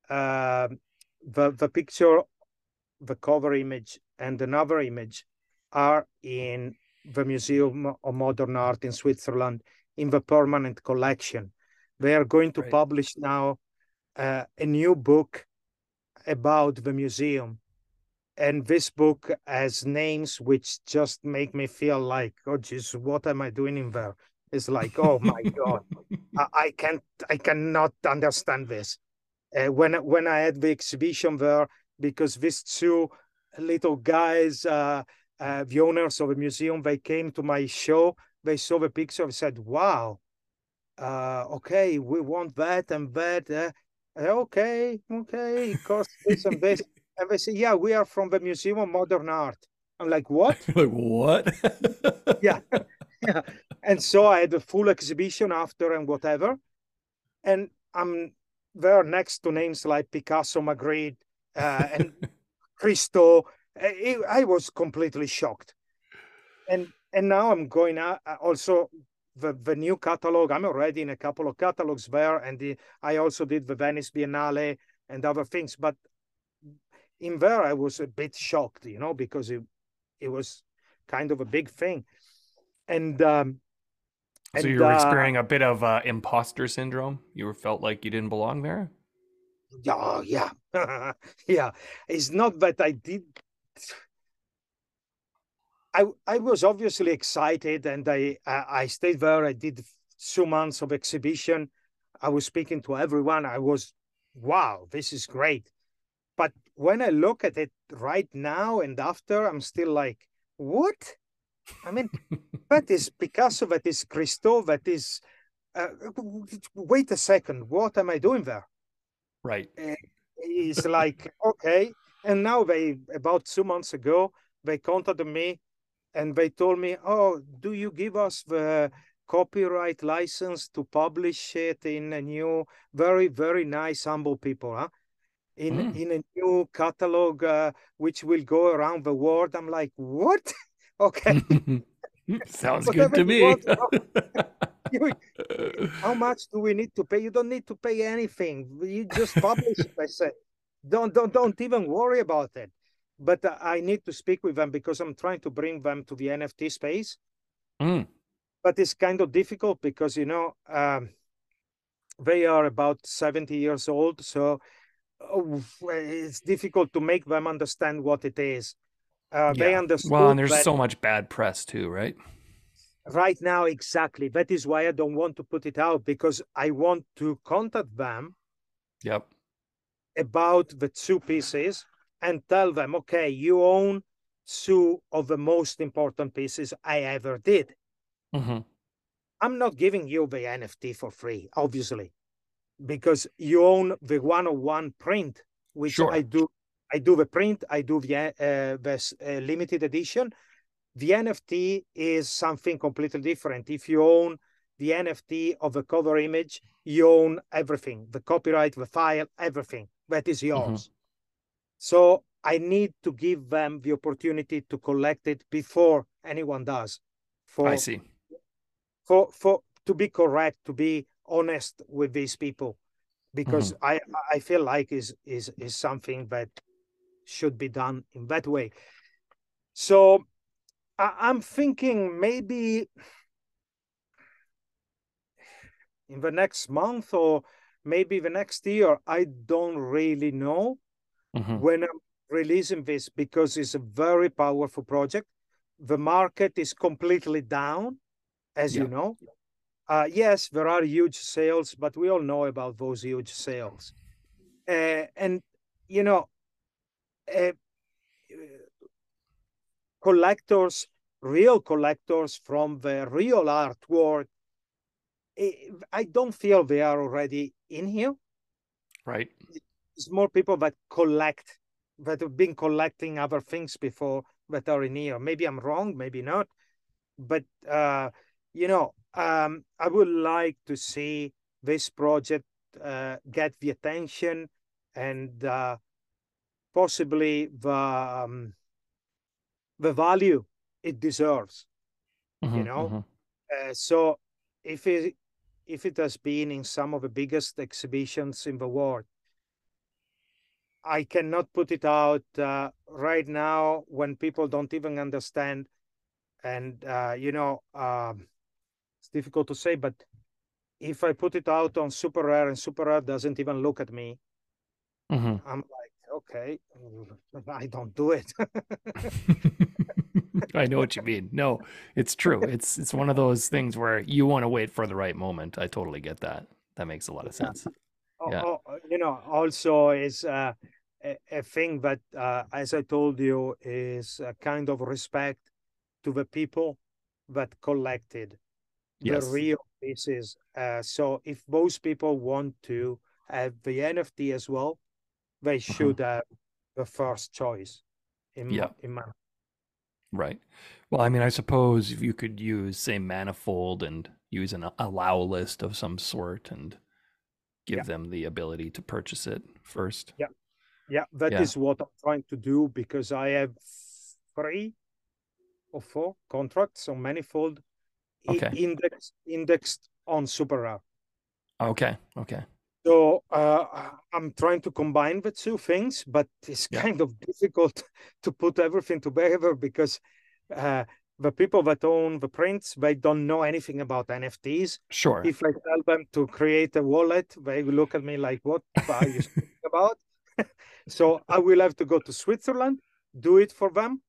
The picture, the cover image, and another image are in the Museum of Modern Art in Switzerland in the permanent collection. They are going to Right. publish now a new book about the museum. And this book has names which just make me feel like, oh, geez, what am I doing in there? It's like, oh my God, I can't, I cannot understand this. When I had the exhibition there, because these two little guys, the owners of a museum, they came to my show. They saw the picture and said, "Wow, okay, we want that and that." Okay, okay, it costs this and this. And they say, "Yeah, we are from the Museum of Modern Art." I'm like, "What?" Like what? Yeah, yeah. And so I had a full exhibition after and whatever. And I'm there next to names like Picasso, Magritte, and Christo. I was completely shocked. And now I'm going out also the new catalog. I'm already in a couple of catalogs there, and I also did the Venice Biennale and other things. But in there, I was a bit shocked, because it was kind of a big thing. And So and you were experiencing a bit of imposter syndrome? You felt like you didn't belong there? yeah, yeah, yeah. It's not that I did. I was obviously excited, and I stayed there. I did 2 months of exhibition. I was speaking to everyone. I was, wow, this is great. But when I look at it right now and after, I'm still like, what? I mean, that is Picasso, that is Christo, that is. Uh, Wait a second, what am I doing there? Right. It's like, okay. And now about 2 months ago, they contacted me and they told me, "Oh, do you give us the copyright license to publish it in a new, very, very nice, humble people, huh? Mm. In a new catalog, which will go around the world." I'm like, what? Okay, Sounds good whatever to you me. want. You, how much do we need to pay? You don't need to pay anything. You just publish it. I said, don't even worry about it. But I need to speak with them because I'm trying to bring them to the NFT space. Mm. But it's kind of difficult because they are about 70 years old, so it's difficult to make them understand what it is. They Yeah. Well, and understood there's that so much bad press too, right? right now. Exactly, that is why I don't want to put it out, because I want to contact them Yep. about the two pieces and tell them, okay, you own two of the most important pieces I ever did. Mm-hmm. I'm not giving you the NFT for free, obviously, because you own the one-on-one print, which I Sure. do. I do the print. I do the limited edition. The NFT is something completely different. If you own the NFT of the cover image, you own everything, the copyright, the file, everything that is Mm-hmm. yours. So I need to give them the opportunity to collect it before anyone does. I For see. for to be correct, to be honest with these people, Mm-hmm. because I feel like is something that should be done in that way. So I'm thinking maybe in the next month or maybe the next year. I don't really know Mm-hmm. when I'm releasing this because it's a very powerful project. The market is completely down, as Yeah. you know. Yes, there are huge sales, but we all know about those huge sales. And, you know, uh, collectors, real collectors from the real art world, I don't feel they are already in here. Right. It's more people that collect, that have been collecting other things before that are in here. Maybe I'm wrong, maybe not. But, I would like to see this project get the attention and possibly the value it deserves, you Mm-hmm. know. Mm-hmm. So if it has been in some of the biggest exhibitions in the world, I cannot put it out right now when people don't even understand. And it's difficult to say, but if I put it out on Super Rare and Super Rare doesn't even look at me, Mm-hmm. I'm like, okay, I don't do it. I know what you mean. No, it's true. It's one of those things where you want to wait for the right moment. I totally get that. That makes a lot of sense. Yeah. Also is a thing that, as I told you, is a kind of respect to the people that collected the Yes. real pieces. So if those people want to have the NFT as well, they Uh-huh. should have the first choice Yeah. in my. Right. Well, I mean, I suppose if you could use, say, Manifold and use an allow list of some sort and Yeah, give them the ability to purchase it first. yeah, yeah. That Yeah. is what I'm trying to do because I have 3 or 4 contracts on Manifold Okay. indexed on Super Rare. Okay. Okay. So I'm trying to combine the two things, but it's Yeah. kind of difficult to put everything together because uh, the people that own the prints, they don't know anything about NFTs. Sure. If I tell them to create a wallet, they will look at me like, what are you speaking about? So I will have to go to Switzerland, do it for them,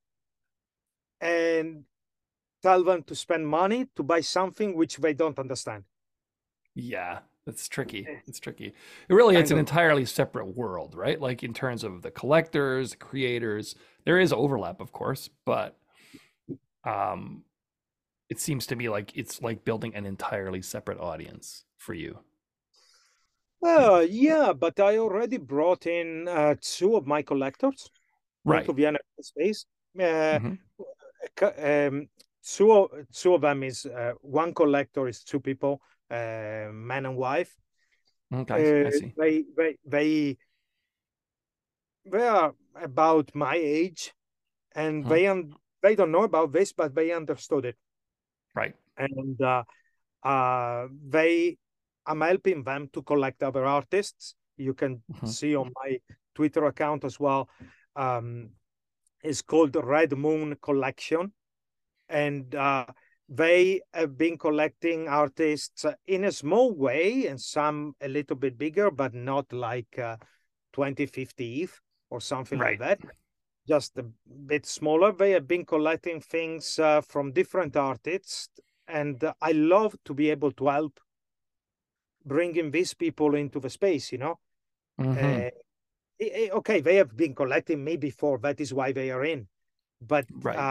and tell them to spend money to buy something which they don't understand. Yeah. That's tricky. It's tricky. It really, it's Kind an of. entirely separate world, right? Like in terms of the collectors, the creators, there is overlap, of course, but um, it seems to me like it's like building an entirely separate audience for you. Yeah. Yeah, but I already brought in 2 of my collectors into Right. the NFT space. Uh, Hmm. um, two of them is one collector is 2 people, man and wife. Okay. I Uh, see. they they they they are about my age, and Mhm. they don't know about this, but they understood it, Right. and they I'm helping them to collect other artists. You can Mhm. see on my Twitter account as well. Um, it's called the Red Moon Collection, and they have been collecting artists in a small way, and some a little bit bigger, but not like 2050 ETH or something like Right. that. Just a bit smaller. They have been collecting things from different artists, and I love to be able to help bringing these people into the space, Uh, Hmm. okay, they have been collecting me before. That is why they are in. But Right.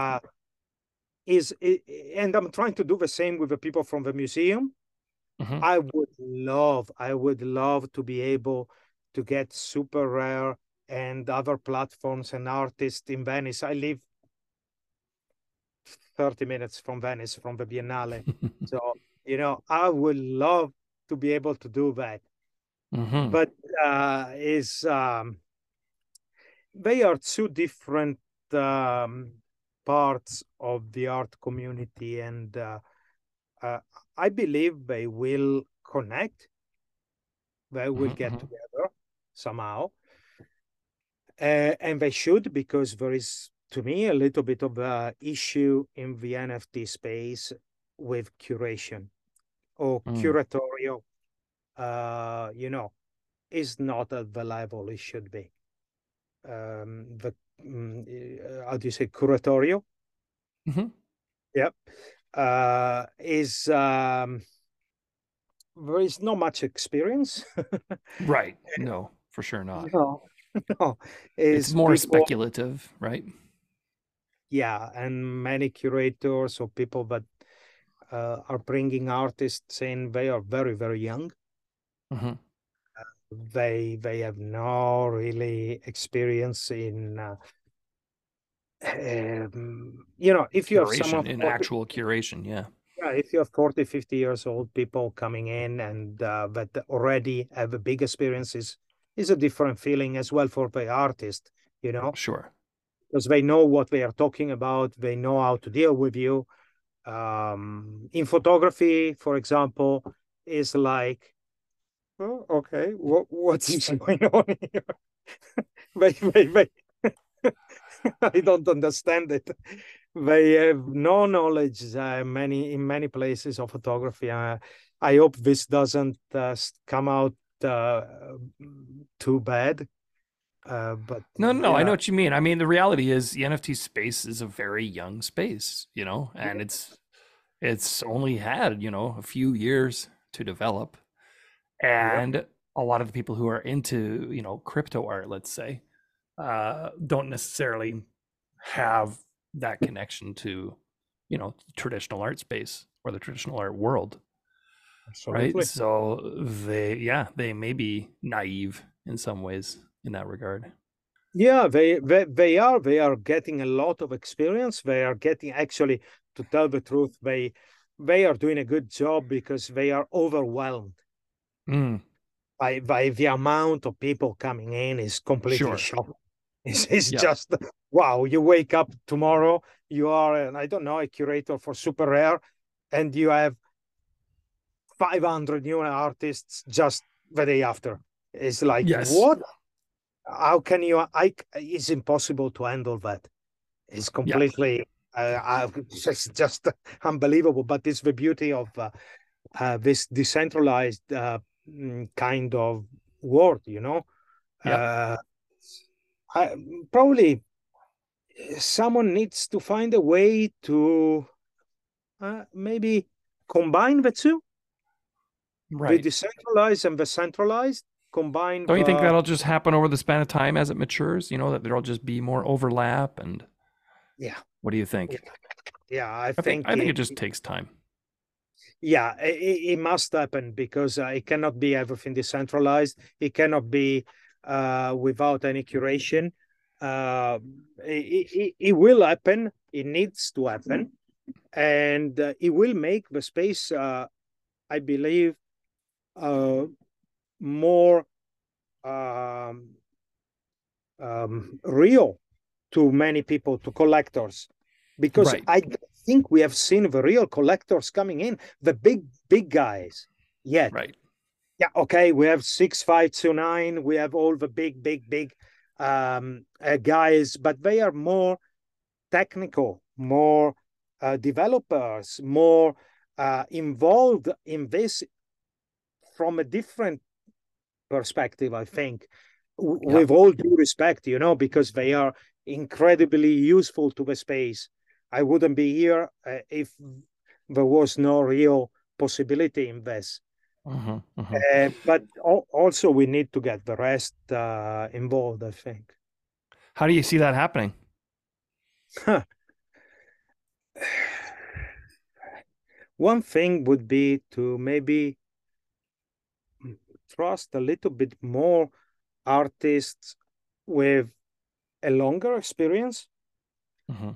and I'm trying to do the same with the people from the museum. Hmm. I would love to be able to get Super Rare and other platforms and artists in Venice. I live 30 minutes from Venice, from the Biennale. So, I would love to be able to do that. Hmm. But is they are two different um, parts of the art community, and uh, I believe they will connect. They will get Hmm. together somehow, and they should, because there is, to me, a little bit of a issue in the NFT space with curation or Mm. curatorial. Is not at the level it should be. The How do you say, curatorial? Hmm. Yep. Is There is not much experience. Right. No, for sure not. No, no. It's Is more people, speculative, right? yeah, and many curators or people that are bringing artists in, they are very, very young. Hmm. They have no really experience in if you have someone Curation in 40, actual curation. Yeah. yeah, if you have 40, 50 years old people coming in, and that already have a big experience, is a different feeling as well for the artist, you know, Sure. because they know what they are talking about, they know how to deal with you. In photography, for example, is like, oh, okay, what's going on here? They I don't understand it. They have no knowledge, in many places of photography. I hope this doesn't come out uh, too bad. But No, no, no. I know yeah, what you mean. I mean, the reality is the NFT space is a very young space, and it's only had, a few years to develop. yeah, And a lot of the people who are into, crypto art, let's say, don't necessarily have that connection to, traditional art space or the traditional art world, right? absolutely. So they may be naive in some ways in that regard. Yeah, they are getting a lot of experience. They are getting, actually, to tell the truth, they are doing a good job because they are overwhelmed Mm, by the amount of people coming in. Is completely sure. shocking. It's Yep. just, wow. You wake up tomorrow, you are, I don't know, a curator for Super Rare, and you have 500 new artists just the day after. It's like, Yes. what? How can you? It's impossible to handle that. It's Yeah. completely, it's just unbelievable. But it's the beauty of this decentralized kind of world, Yep. Uh, I, Probably someone needs to find a way to maybe combine the two, the Right. decentralized and the centralized, combine Don't you think the, that'll just happen over the span of time as it matures? That there'll just be more overlap, and yeah, what do you yeah, think? yeah, I I think think I think it just takes time. yeah, it must happen, because it cannot be everything decentralized. It cannot be without any curation. Uh, it will happen. It needs to happen, and it will make the space, I believe, uh, more um, real to many people, to collectors, because Right. I think we have seen the real collectors coming in, the big guys. Yet, Right. yeah, okay, we have 6529, we have all the big guys, but they are more technical, more developers, more involved in this from a different perspective, I think, with Yep. all due respect, because they are incredibly useful to the space. I wouldn't be here if there was no real possibility in this. Hmm. Hmm. But also we need to get the rest involved, I think. How do you see that happening? One thing would be to maybe trust a little bit more artists with a longer experience, Hmm.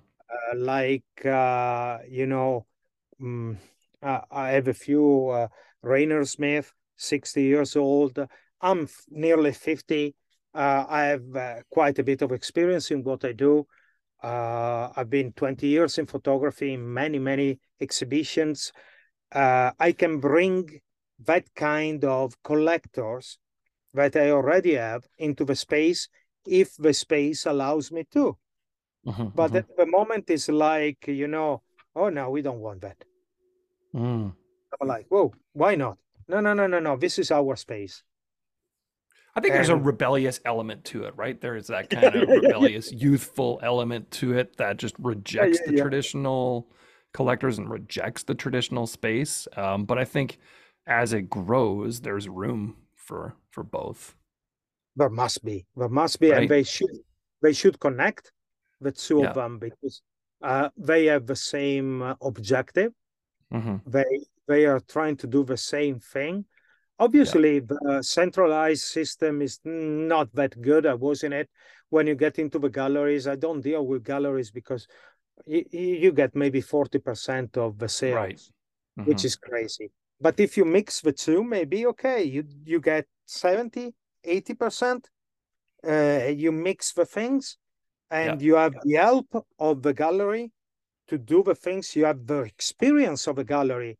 you know, mm, I have a few, Rainer Smith, 60 years old. I'm nearly 50. I have quite a bit of experience in what I do. I've been 20 years in photography, in many, many exhibitions. I can bring that kind of collectors that I already have into the space if the space allows me to. Hmm. But Hmm. at the moment, it's like, oh, no, we don't want that. Mm. I'm like, whoa, why not? No, no, no, no, no. This is our space. I think there's a And rebellious element to it, right? There's that yeah, kind of yeah, yeah, rebellious, youthful element to it that just yeah, rejects yeah, the yeah. traditional collectors and rejects the traditional space. But I think as it grows, there's room for both, There must be, and right? they should connect the two of Yeah. them because they have the same objective. Hmm. They are trying to do the same thing. Yeah. Obviously, the centralized system is not that good. I was in it. When you get into the galleries, I don't deal with galleries because you get maybe 40% of the Right. sales, Hmm. which is crazy. But if you mix the two, maybe okay, you get 70, 80%. You mix the things Yeah. and you have the help of the gallery to do the things. You have the experience of the gallery,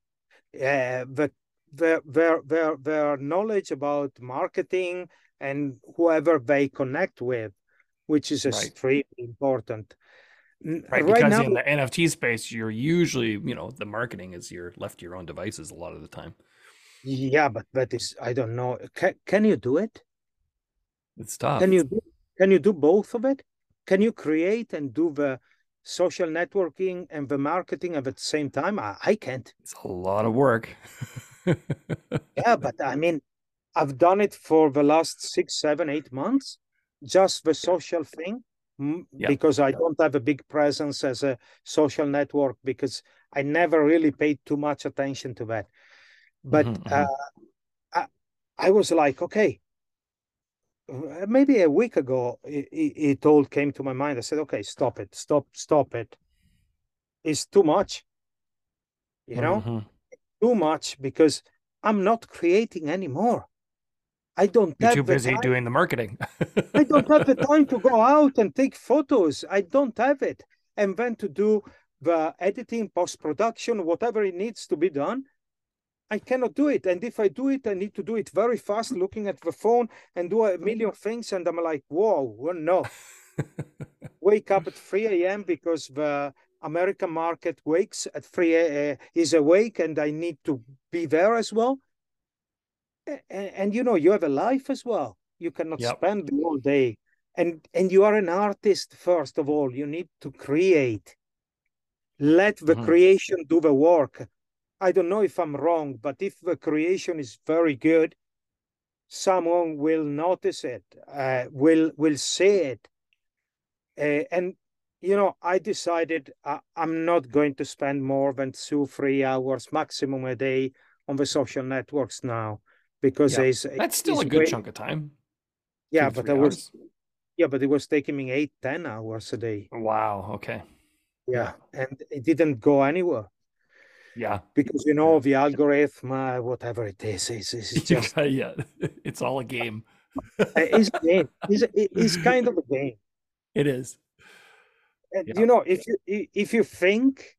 their knowledge about marketing and whoever they connect with, which is Right. extremely important. Right. Right Because now, in the NFT space, you're usually, the marketing is you're left to your own devices a lot of the time. yeah, but that is, I don't know. Can you do it? It's Can tough. you do, can you do both of it? Can you create and do the social networking and the marketing at the same time? I can't. It's a lot of work. Yeah, but I mean, I've done it for the last 6, 7, 8 months, just the Yeah. social thing, Yeah. because I don't have a big presence as a social network because I never really paid too much attention to that. But Hmm. Hmm. I, I was like, okay, maybe a week ago, it all came to my mind. I said, okay, stop it, stop it. It's too much, you know, Hmm. too much because I'm not creating anymore. I don't You're too have the busy time. doing the marketing. I don't have the time to go out and take photos. I don't have it. And then to do the editing, post production, whatever it needs to be done, I cannot do it. And if I do it, I need to do it very fast, looking at the phone and do a million things. And I'm like, whoa, well, no. Wake up at 3 a.m. because the American market wakes at 3 is awake and I need to be there as well. And you have a life as well. You cannot Yep. spend the whole day. And you are an artist, first of all. You need to create. Let the Hmm. creation do the work. I don't know if I'm wrong, but if the creation is very good, someone will notice it, will see it. And I decided I'm not going to spend more than 2, 3 hours maximum a day on the social networks now because Yep. That's still a it's good way, chunk of time. two yeah, to but three hours. it was taking me 8, 10 hours a day. Wow. Okay. Yeah. Yeah, and it didn't go anywhere Yeah. because Yeah. the algorithm, whatever it is You just yeah. It's all a game. it's a game. It's kind of a game. It is. And Yeah. if you think,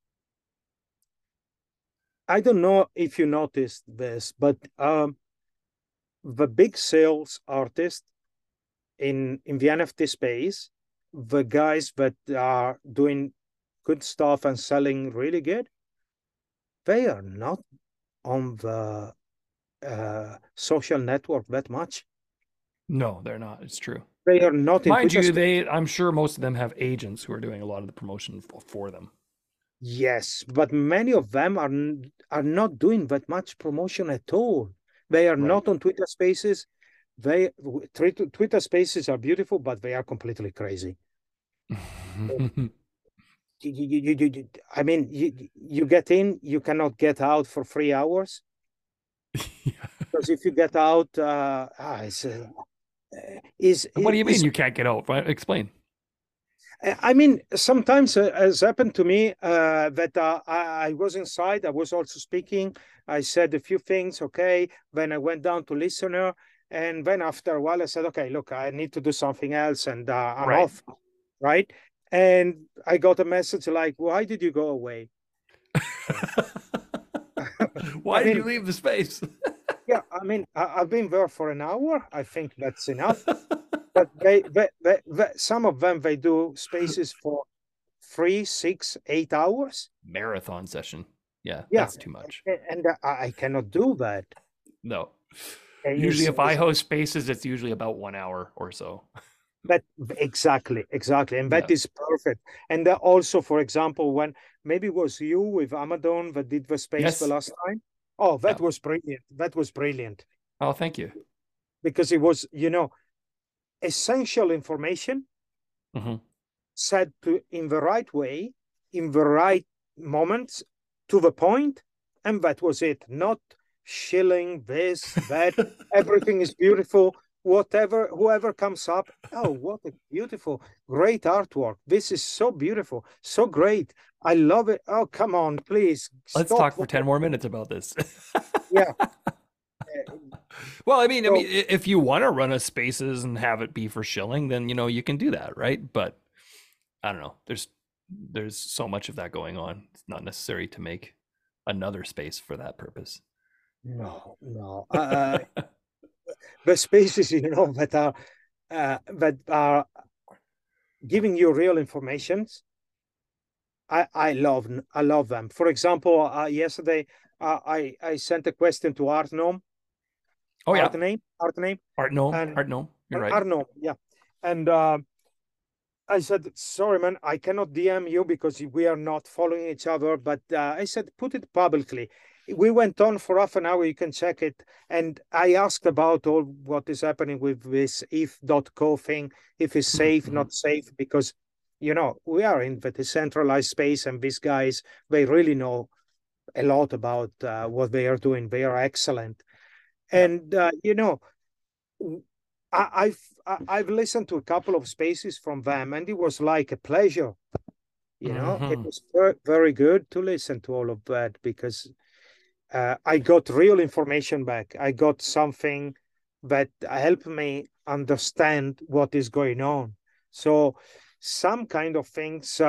I don't know if you noticed this, but the big sales artists in the NFT space, the guys that are doing good stuff and selling really good, they are not on the social network that much. No, they're not. It's true. They are not in Mind Twitter you, space. I'm sure most of them have agents who are doing a lot of the promotion for them. Yes, but many of them are not doing that much promotion at all. They are Right. not on Twitter Spaces. Twitter Spaces are beautiful, but they are completely crazy. I mean, you get in, you cannot get out for 3 hours, because if you get out, What do you mean is you can't get out? Explain. I mean, sometimes has happened to me that I was inside. I was also speaking. I said a few things. Okay. Then I went down to listener. And then after a while, I said, okay, look, I need to do something else. And I'm Right. off. Right. And I got a message like, why did you go away? I Why did you mean, leave the space? yeah, I mean, I've been there for an hour. I think that's enough. But some of them, they do spaces for 3, 6, 8 hours. Marathon session. Yeah, Yeah, that's too much. and I cannot do that. No. Usually, Is if I host spaces, it's usually about 1 hour or so. that exactly, and that Yeah. is perfect. And also, for example, when maybe it was you with Amadon that did the space the Yes. last time. Oh, Yeah. that was brilliant. That was brilliant Oh, thank you. because it was, essential information Hmm. said in the right way, in the right moments, to the point, and that was it. Not shilling this, that, everything is beautiful. Whoever comes up, oh, what a beautiful, great artwork. This is so beautiful, so great. I love it. Oh, come on, please Let's stop. talk for 10 more minutes about this. Yeah. Well, I mean, So, if you want to run a spaces and have it be for shilling, then you can do that, right? But I don't know. There's so much of that going on. It's not necessary to make another space for that purpose. no, no. The spaces, that are giving you real information. I love them. For example, yesterday I sent a question to Oh yeah, Art name, Art no, and Art no. You're right. Arnom, yeah. And I said, sorry, man, I cannot DM you because we are not following each other. But I said, put it publicly. We went on for half an hour. You can check it. And I asked about all what is happening with this ETH.co thing, if it's safe, Mm-hmm. not safe, because, we are in the decentralized space and these guys, they really know a lot about what they are doing. They are excellent. Yeah. And, I've listened to a couple of spaces from them, and it was like a pleasure. It Mm-hmm. was very, very good to listen to all of that because I got real information back. I got something that helped me understand what is going on. So, some kind of things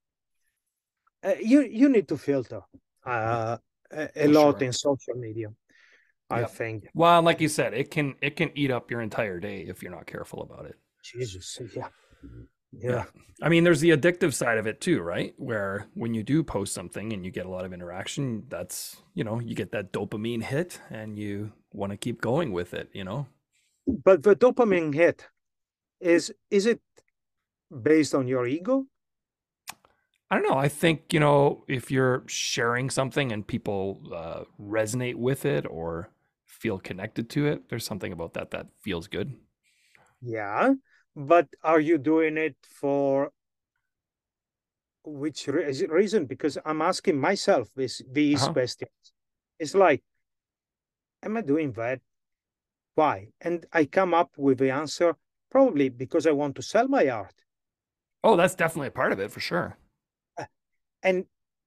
you need to filter a For lot sure. in social media, I Yep. think. Well, like you said, it can eat up your entire day if you're not careful about it. Jesus, yeah, Yeah. yeah. I mean, there's the addictive side of it too, right? Where when you do post something and you get a lot of interaction, you get that dopamine hit and you want to keep going with it. But the dopamine hit is it based on your ego? I don't know. I think, if you're sharing something and people resonate with it or feel connected to it, there's something about that feels good. Yeah, but are you doing it for which reason? Because I'm asking myself these Uh-huh. questions. It's like, am I doing that? Why? And I come up with the answer probably because I want to sell my art. Oh, that's definitely a part of it for sure. And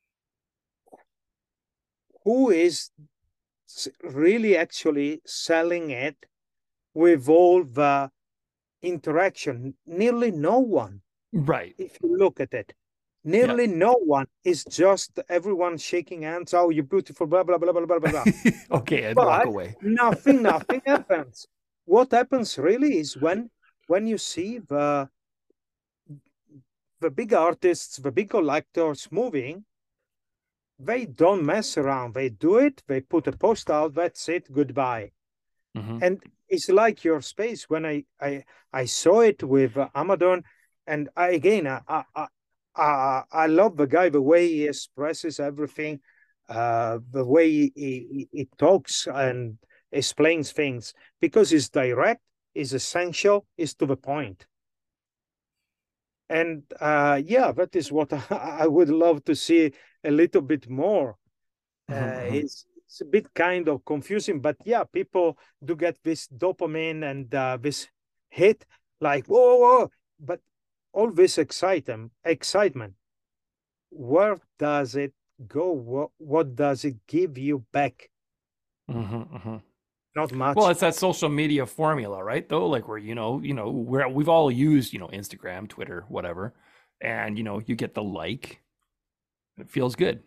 who is really actually selling it with all the interaction? Nearly no one. Right. If you look at it, Yeah. nearly no one. Is just everyone shaking hands. Oh, you beautiful, blah, blah, blah, blah, blah, blah, blah. Okay, and walk But away. nothing happens. What happens really is when you see the big artists, the big collectors moving, they don't mess around. They do it, they put a post out, that's it, goodbye. Hmm. And it's like your space. When I saw it with Amadon, and I love the guy, the way he expresses everything, the way he talks and explains things, because he's direct, is essential, is to the point. And yeah, that is what I would love to see a little bit more. It's a bit kind of confusing, but yeah, people do get this dopamine and this hit, like whoa, whoa, but all this excitement, where does it go? What does it give you back? Not Well, much. it's that social media formula, right? Though, like where we've all used Instagram, Twitter, whatever, and you get the like, it feels good.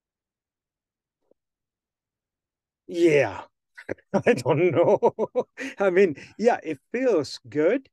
Yeah, I don't know. I mean, yeah, it feels good,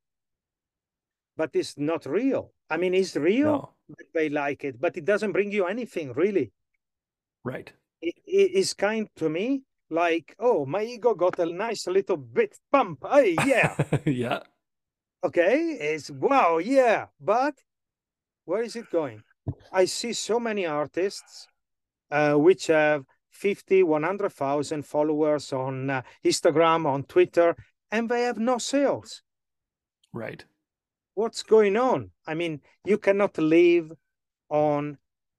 but it's not real. I mean, it's real, No, but they like it, but it doesn't bring you anything really. right? It is kind to me like, oh, my ego got a nice little bit pump. Hey, yeah, Yeah, okay, it's wow, yeah, but where is it going? I see so many artists which have 50, 100,000 followers on Instagram, on Twitter, and they have no sales. right. What's going on? I mean, you cannot live on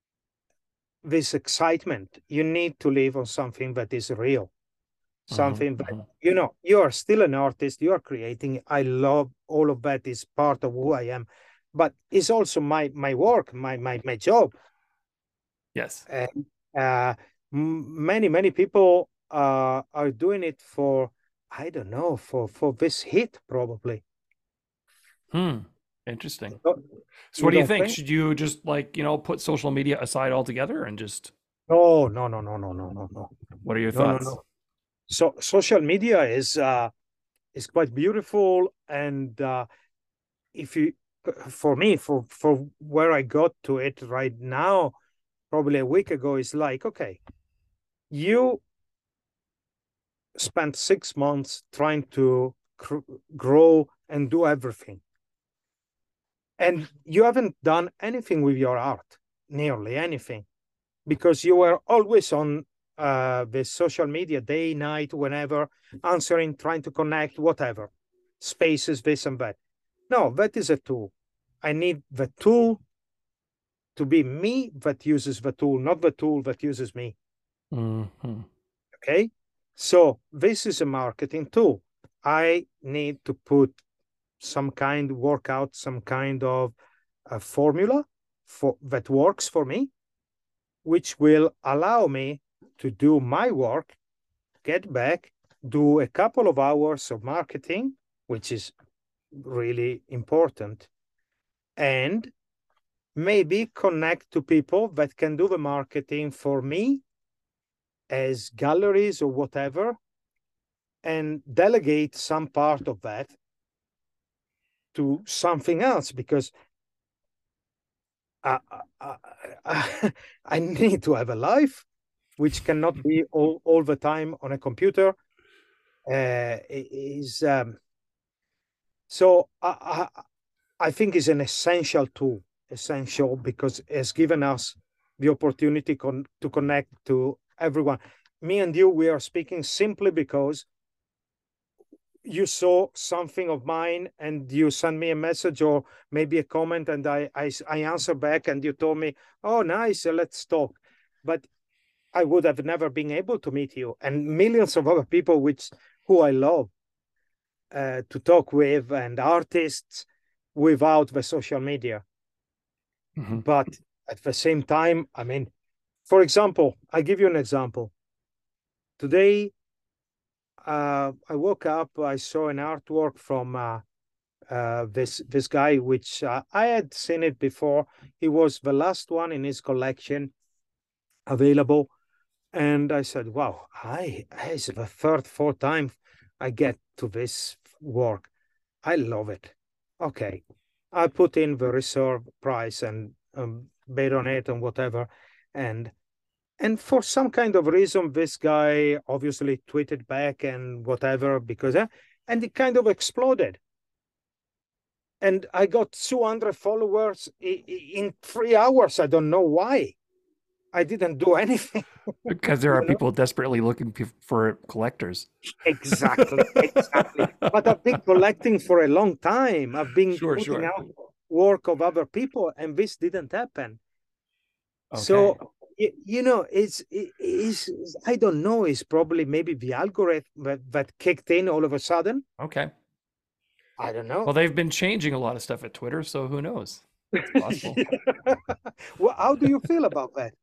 this excitement. You need to live on something that is real, something that, you are still an artist, you are creating. I love all of that, is part of who I am, but it's also my work, my job. Yes. And many people are doing it for, I don't know, for this hit probably. Hmm. Interesting. You So, you what do you don't think? think? Should you just put social media aside altogether and just No, no, no, no, no, no, no, no, what are your no, no, thoughts? no. So social media is quite beautiful, and if you, for me, for where I got to it right now, probably a week ago, is like, okay, you spent 6 months trying to grow and do everything, and you haven't done anything with your art, nearly anything, because you were always on the social media, day, night, whenever, answering, trying to connect, whatever, spaces, this and that. No, that is a tool. I need the tool to be me that uses the tool, not the tool that uses me. Okay. So this is a marketing tool. I need to put work out some kind of a formula that works for me, which will allow me to do my work, get back, do a couple of hours of marketing, which is really important, and maybe connect to people that can do the marketing for me as galleries or whatever, and delegate some part of that to something else, because I, I need to have a life, which cannot be all the time on a computer. Is so I think is an essential tool, essential, because it's given us the opportunity to connect to everyone. Me and you, we are speaking simply because you saw something of mine and you sent me a message or maybe a comment, and I answer back, and you told me, oh, nice, let's talk. But I would have never been able to meet you and millions of other people who I love to talk with, and artists, without the social media. But at the same time, I mean, for example, I give you an example. Today, I woke up, I saw an artwork from this guy, which I had seen it before. He was the last one in his collection available. And I said, wow, it's the fourth time I get to this work. I love it. Okay. I put in the reserve price and bid on it and whatever. And for some kind of reason, this guy obviously tweeted back and whatever, because and it kind of exploded. and I got 200 followers in 3 hours. I don't know why. I didn't do anything. Because there You are know? people desperately looking for collectors. Exactly, exactly. But I've been collecting for a long time. I've been Sure, putting sure. out work of other people, and this didn't happen. Okay. So it's I don't know. It's probably maybe the algorithm that kicked in all of a sudden. Okay. I don't Well, know. they've been changing a lot of stuff at Twitter, so who knows? It's possible. Well, how do you feel about that?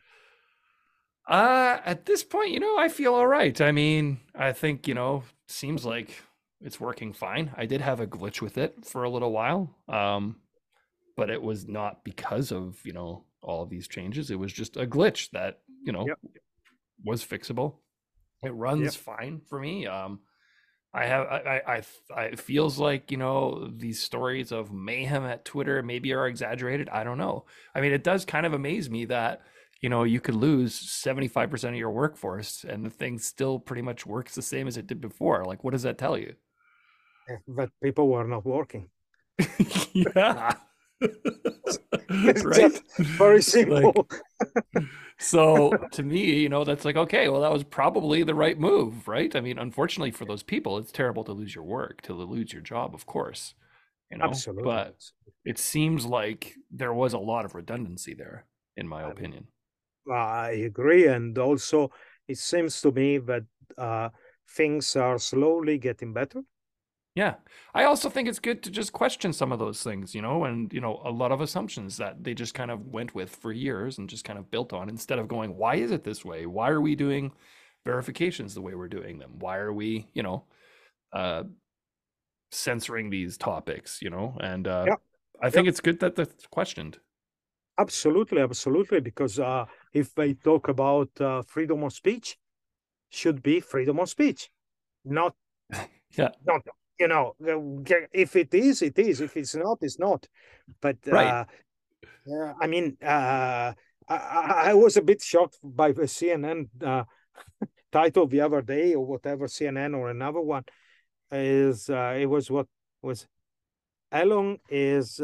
At this point, I feel all right. I mean, I think, seems like it's working fine. I did have a glitch with it for a little while. But it was not because of, all of these changes. It was just a glitch that, Yep, was fixable. It yep. runs fine for me. I have it feels like, these stories of mayhem at Twitter maybe are exaggerated. I don't know. I mean, it does kind of amaze me that, you could lose 75% of your workforce and the thing still pretty much works the same as it did before. Like, what does that tell you? That people were not working. Yeah. It's Right? just very Like, simple. so to me, that's like, okay, well, that was probably the right move, right? I mean, unfortunately for those people, it's terrible to lose your work, to lose your job, of course, Absolutely. but it seems like there was a lot of redundancy there, in my Um, opinion. I agree. And also, it seems to me that uh, things are slowly getting better. Yeah. I also think it's good to just question some of those things, and, a lot of assumptions that they just kind of went with for years and just kind of built on instead of going, why is it this way? Why are we doing verifications the way we're doing them? Why are we, uh, censoring these topics, and Yeah, I yeah, think it's good that that's questioned. absolutely, absolutely. Because if they talk about freedom of speech, should be freedom of speech, not Yeah. not if it is, it is. If it's not, it's not. But Right. yeah, I mean, I was a bit shocked by the CNN title the other day, or whatever, CNN or another one is. It was what was Elon is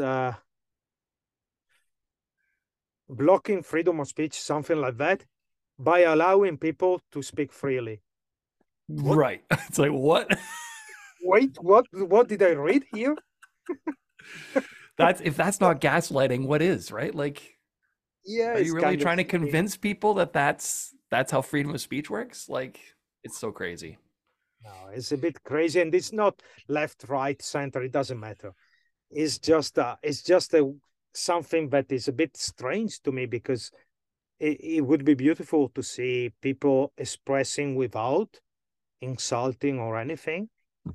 blocking freedom of speech, something like that, by allowing people to speak freely. What? Right. It's like, what? Wait, what? What did I read here? That's if that's not gaslighting, what is, right? Like, Yeah, are you it's really kind of trying to silly. convince people that that's how freedom of speech works? Like, it's so crazy. No, it's a bit crazy, and it's not left, right, center. It doesn't matter. It's just something that is a bit strange to me, because it would be beautiful to see people expressing without insulting or anything,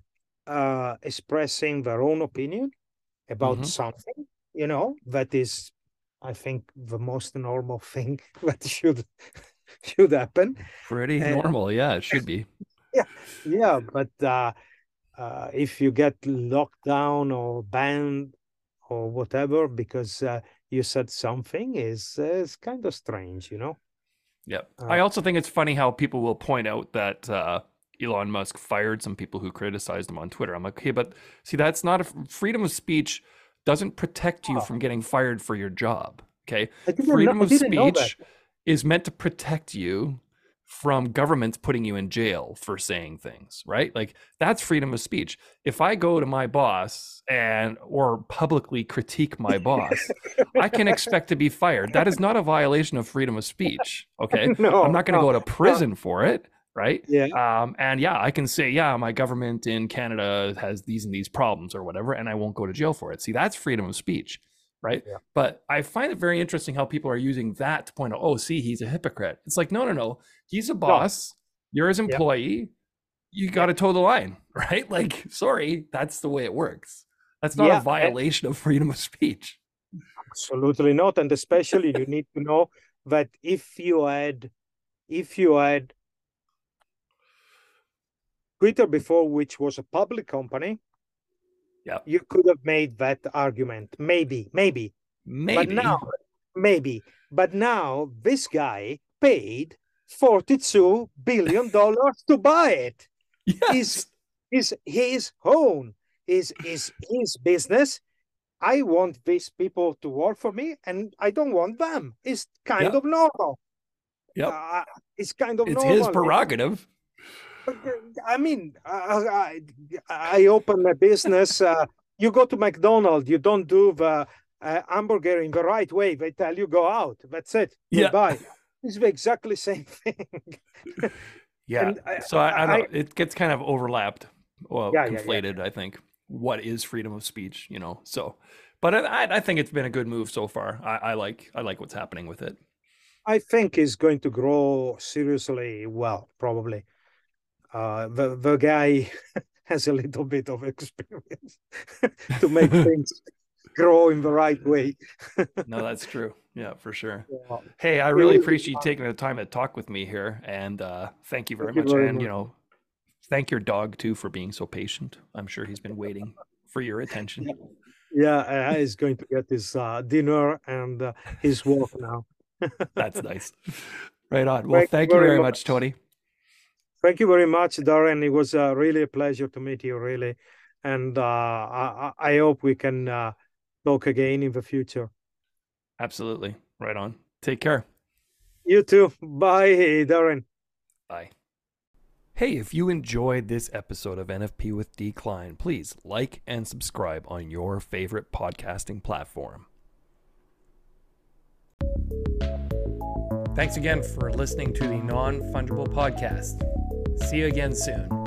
expressing their own opinion about Hmm. something, that is, I think, the most normal thing that should happen. Pretty And normal. Yeah, it should be. yeah, yeah, but if you get locked down or banned or whatever because you said something, is kind of strange. Yeah. I Uh, also think it's funny how people will point out that Elon Musk fired some people who criticized him on Twitter. I'm like, okay, but see, that's not a freedom of speech doesn't protect you from oh, getting fired for your job. Okay. I didn't know. Freedom I of didn't know that. speech is meant to protect you from governments putting you in jail for saying things, right? Like that's freedom of speech. If I go to my boss or publicly critique my boss, I can expect to be fired. That is not a violation of freedom of speech. Okay. I'm No, not going to no, go to no. prison for it. Right. Yeah, And yeah, I can say, yeah, my government in Canada has these and these problems or whatever, and I won't go to jail for it. See, that's freedom of speech. Right. yeah. But I find it very interesting how people are using that to point out, oh, see, he's a hypocrite. It's like, no, no, no. He's a No, boss. You're his yeah, employee. You got yeah, to toe the line. Right. Like, sorry, that's the way it works. That's not a yeah. violation of freedom of speech. Absolutely not. And especially, you need to know that if you had Twitter before, which was a public company, Yeah. you could have made that argument. Maybe. But Maybe. now, maybe. But now this guy paid $42 billion to buy it. Is Yes. is his own, is his business. I want these people to work for me, and I don't want them. It's kind Yeah. of normal. Yep. It's kind of It's normal. his prerogative. I mean, I open a business. You go to McDonald's, you don't do the hamburger in the right way. They tell you go out. That's it. Yeah. Goodbye. It's the exactly same thing. Yeah. So I don't. It gets kind of overlapped, well, conflated. I think what is freedom of speech, you know? So, but I think it's been a good move so far. I like what's happening with it. I think it's going to grow seriously. Well, probably. The guy has a little bit of experience to make things grow in the right way. No, that's true. Yeah, for sure. Yeah. Hey, I really appreciate you taking the time to talk with me here, and thank you very much. And you know, thank your dog too for being so patient. I'm sure he's been waiting for your attention. Yeah, he's going to get his dinner and his walk now. That's nice. Right on. Well, thank you very much, Tony. Thank you very much, Darren. It was really a pleasure to meet you, really. And I hope we can talk again in the future. Absolutely. Right on. Take care. You too. Bye, Darren. Bye. Hey, if you enjoyed this episode of NFP with D. Klein, please like and subscribe on your favorite podcasting platform. Thanks again for listening to the Non-Fungible Podcast. See you again soon.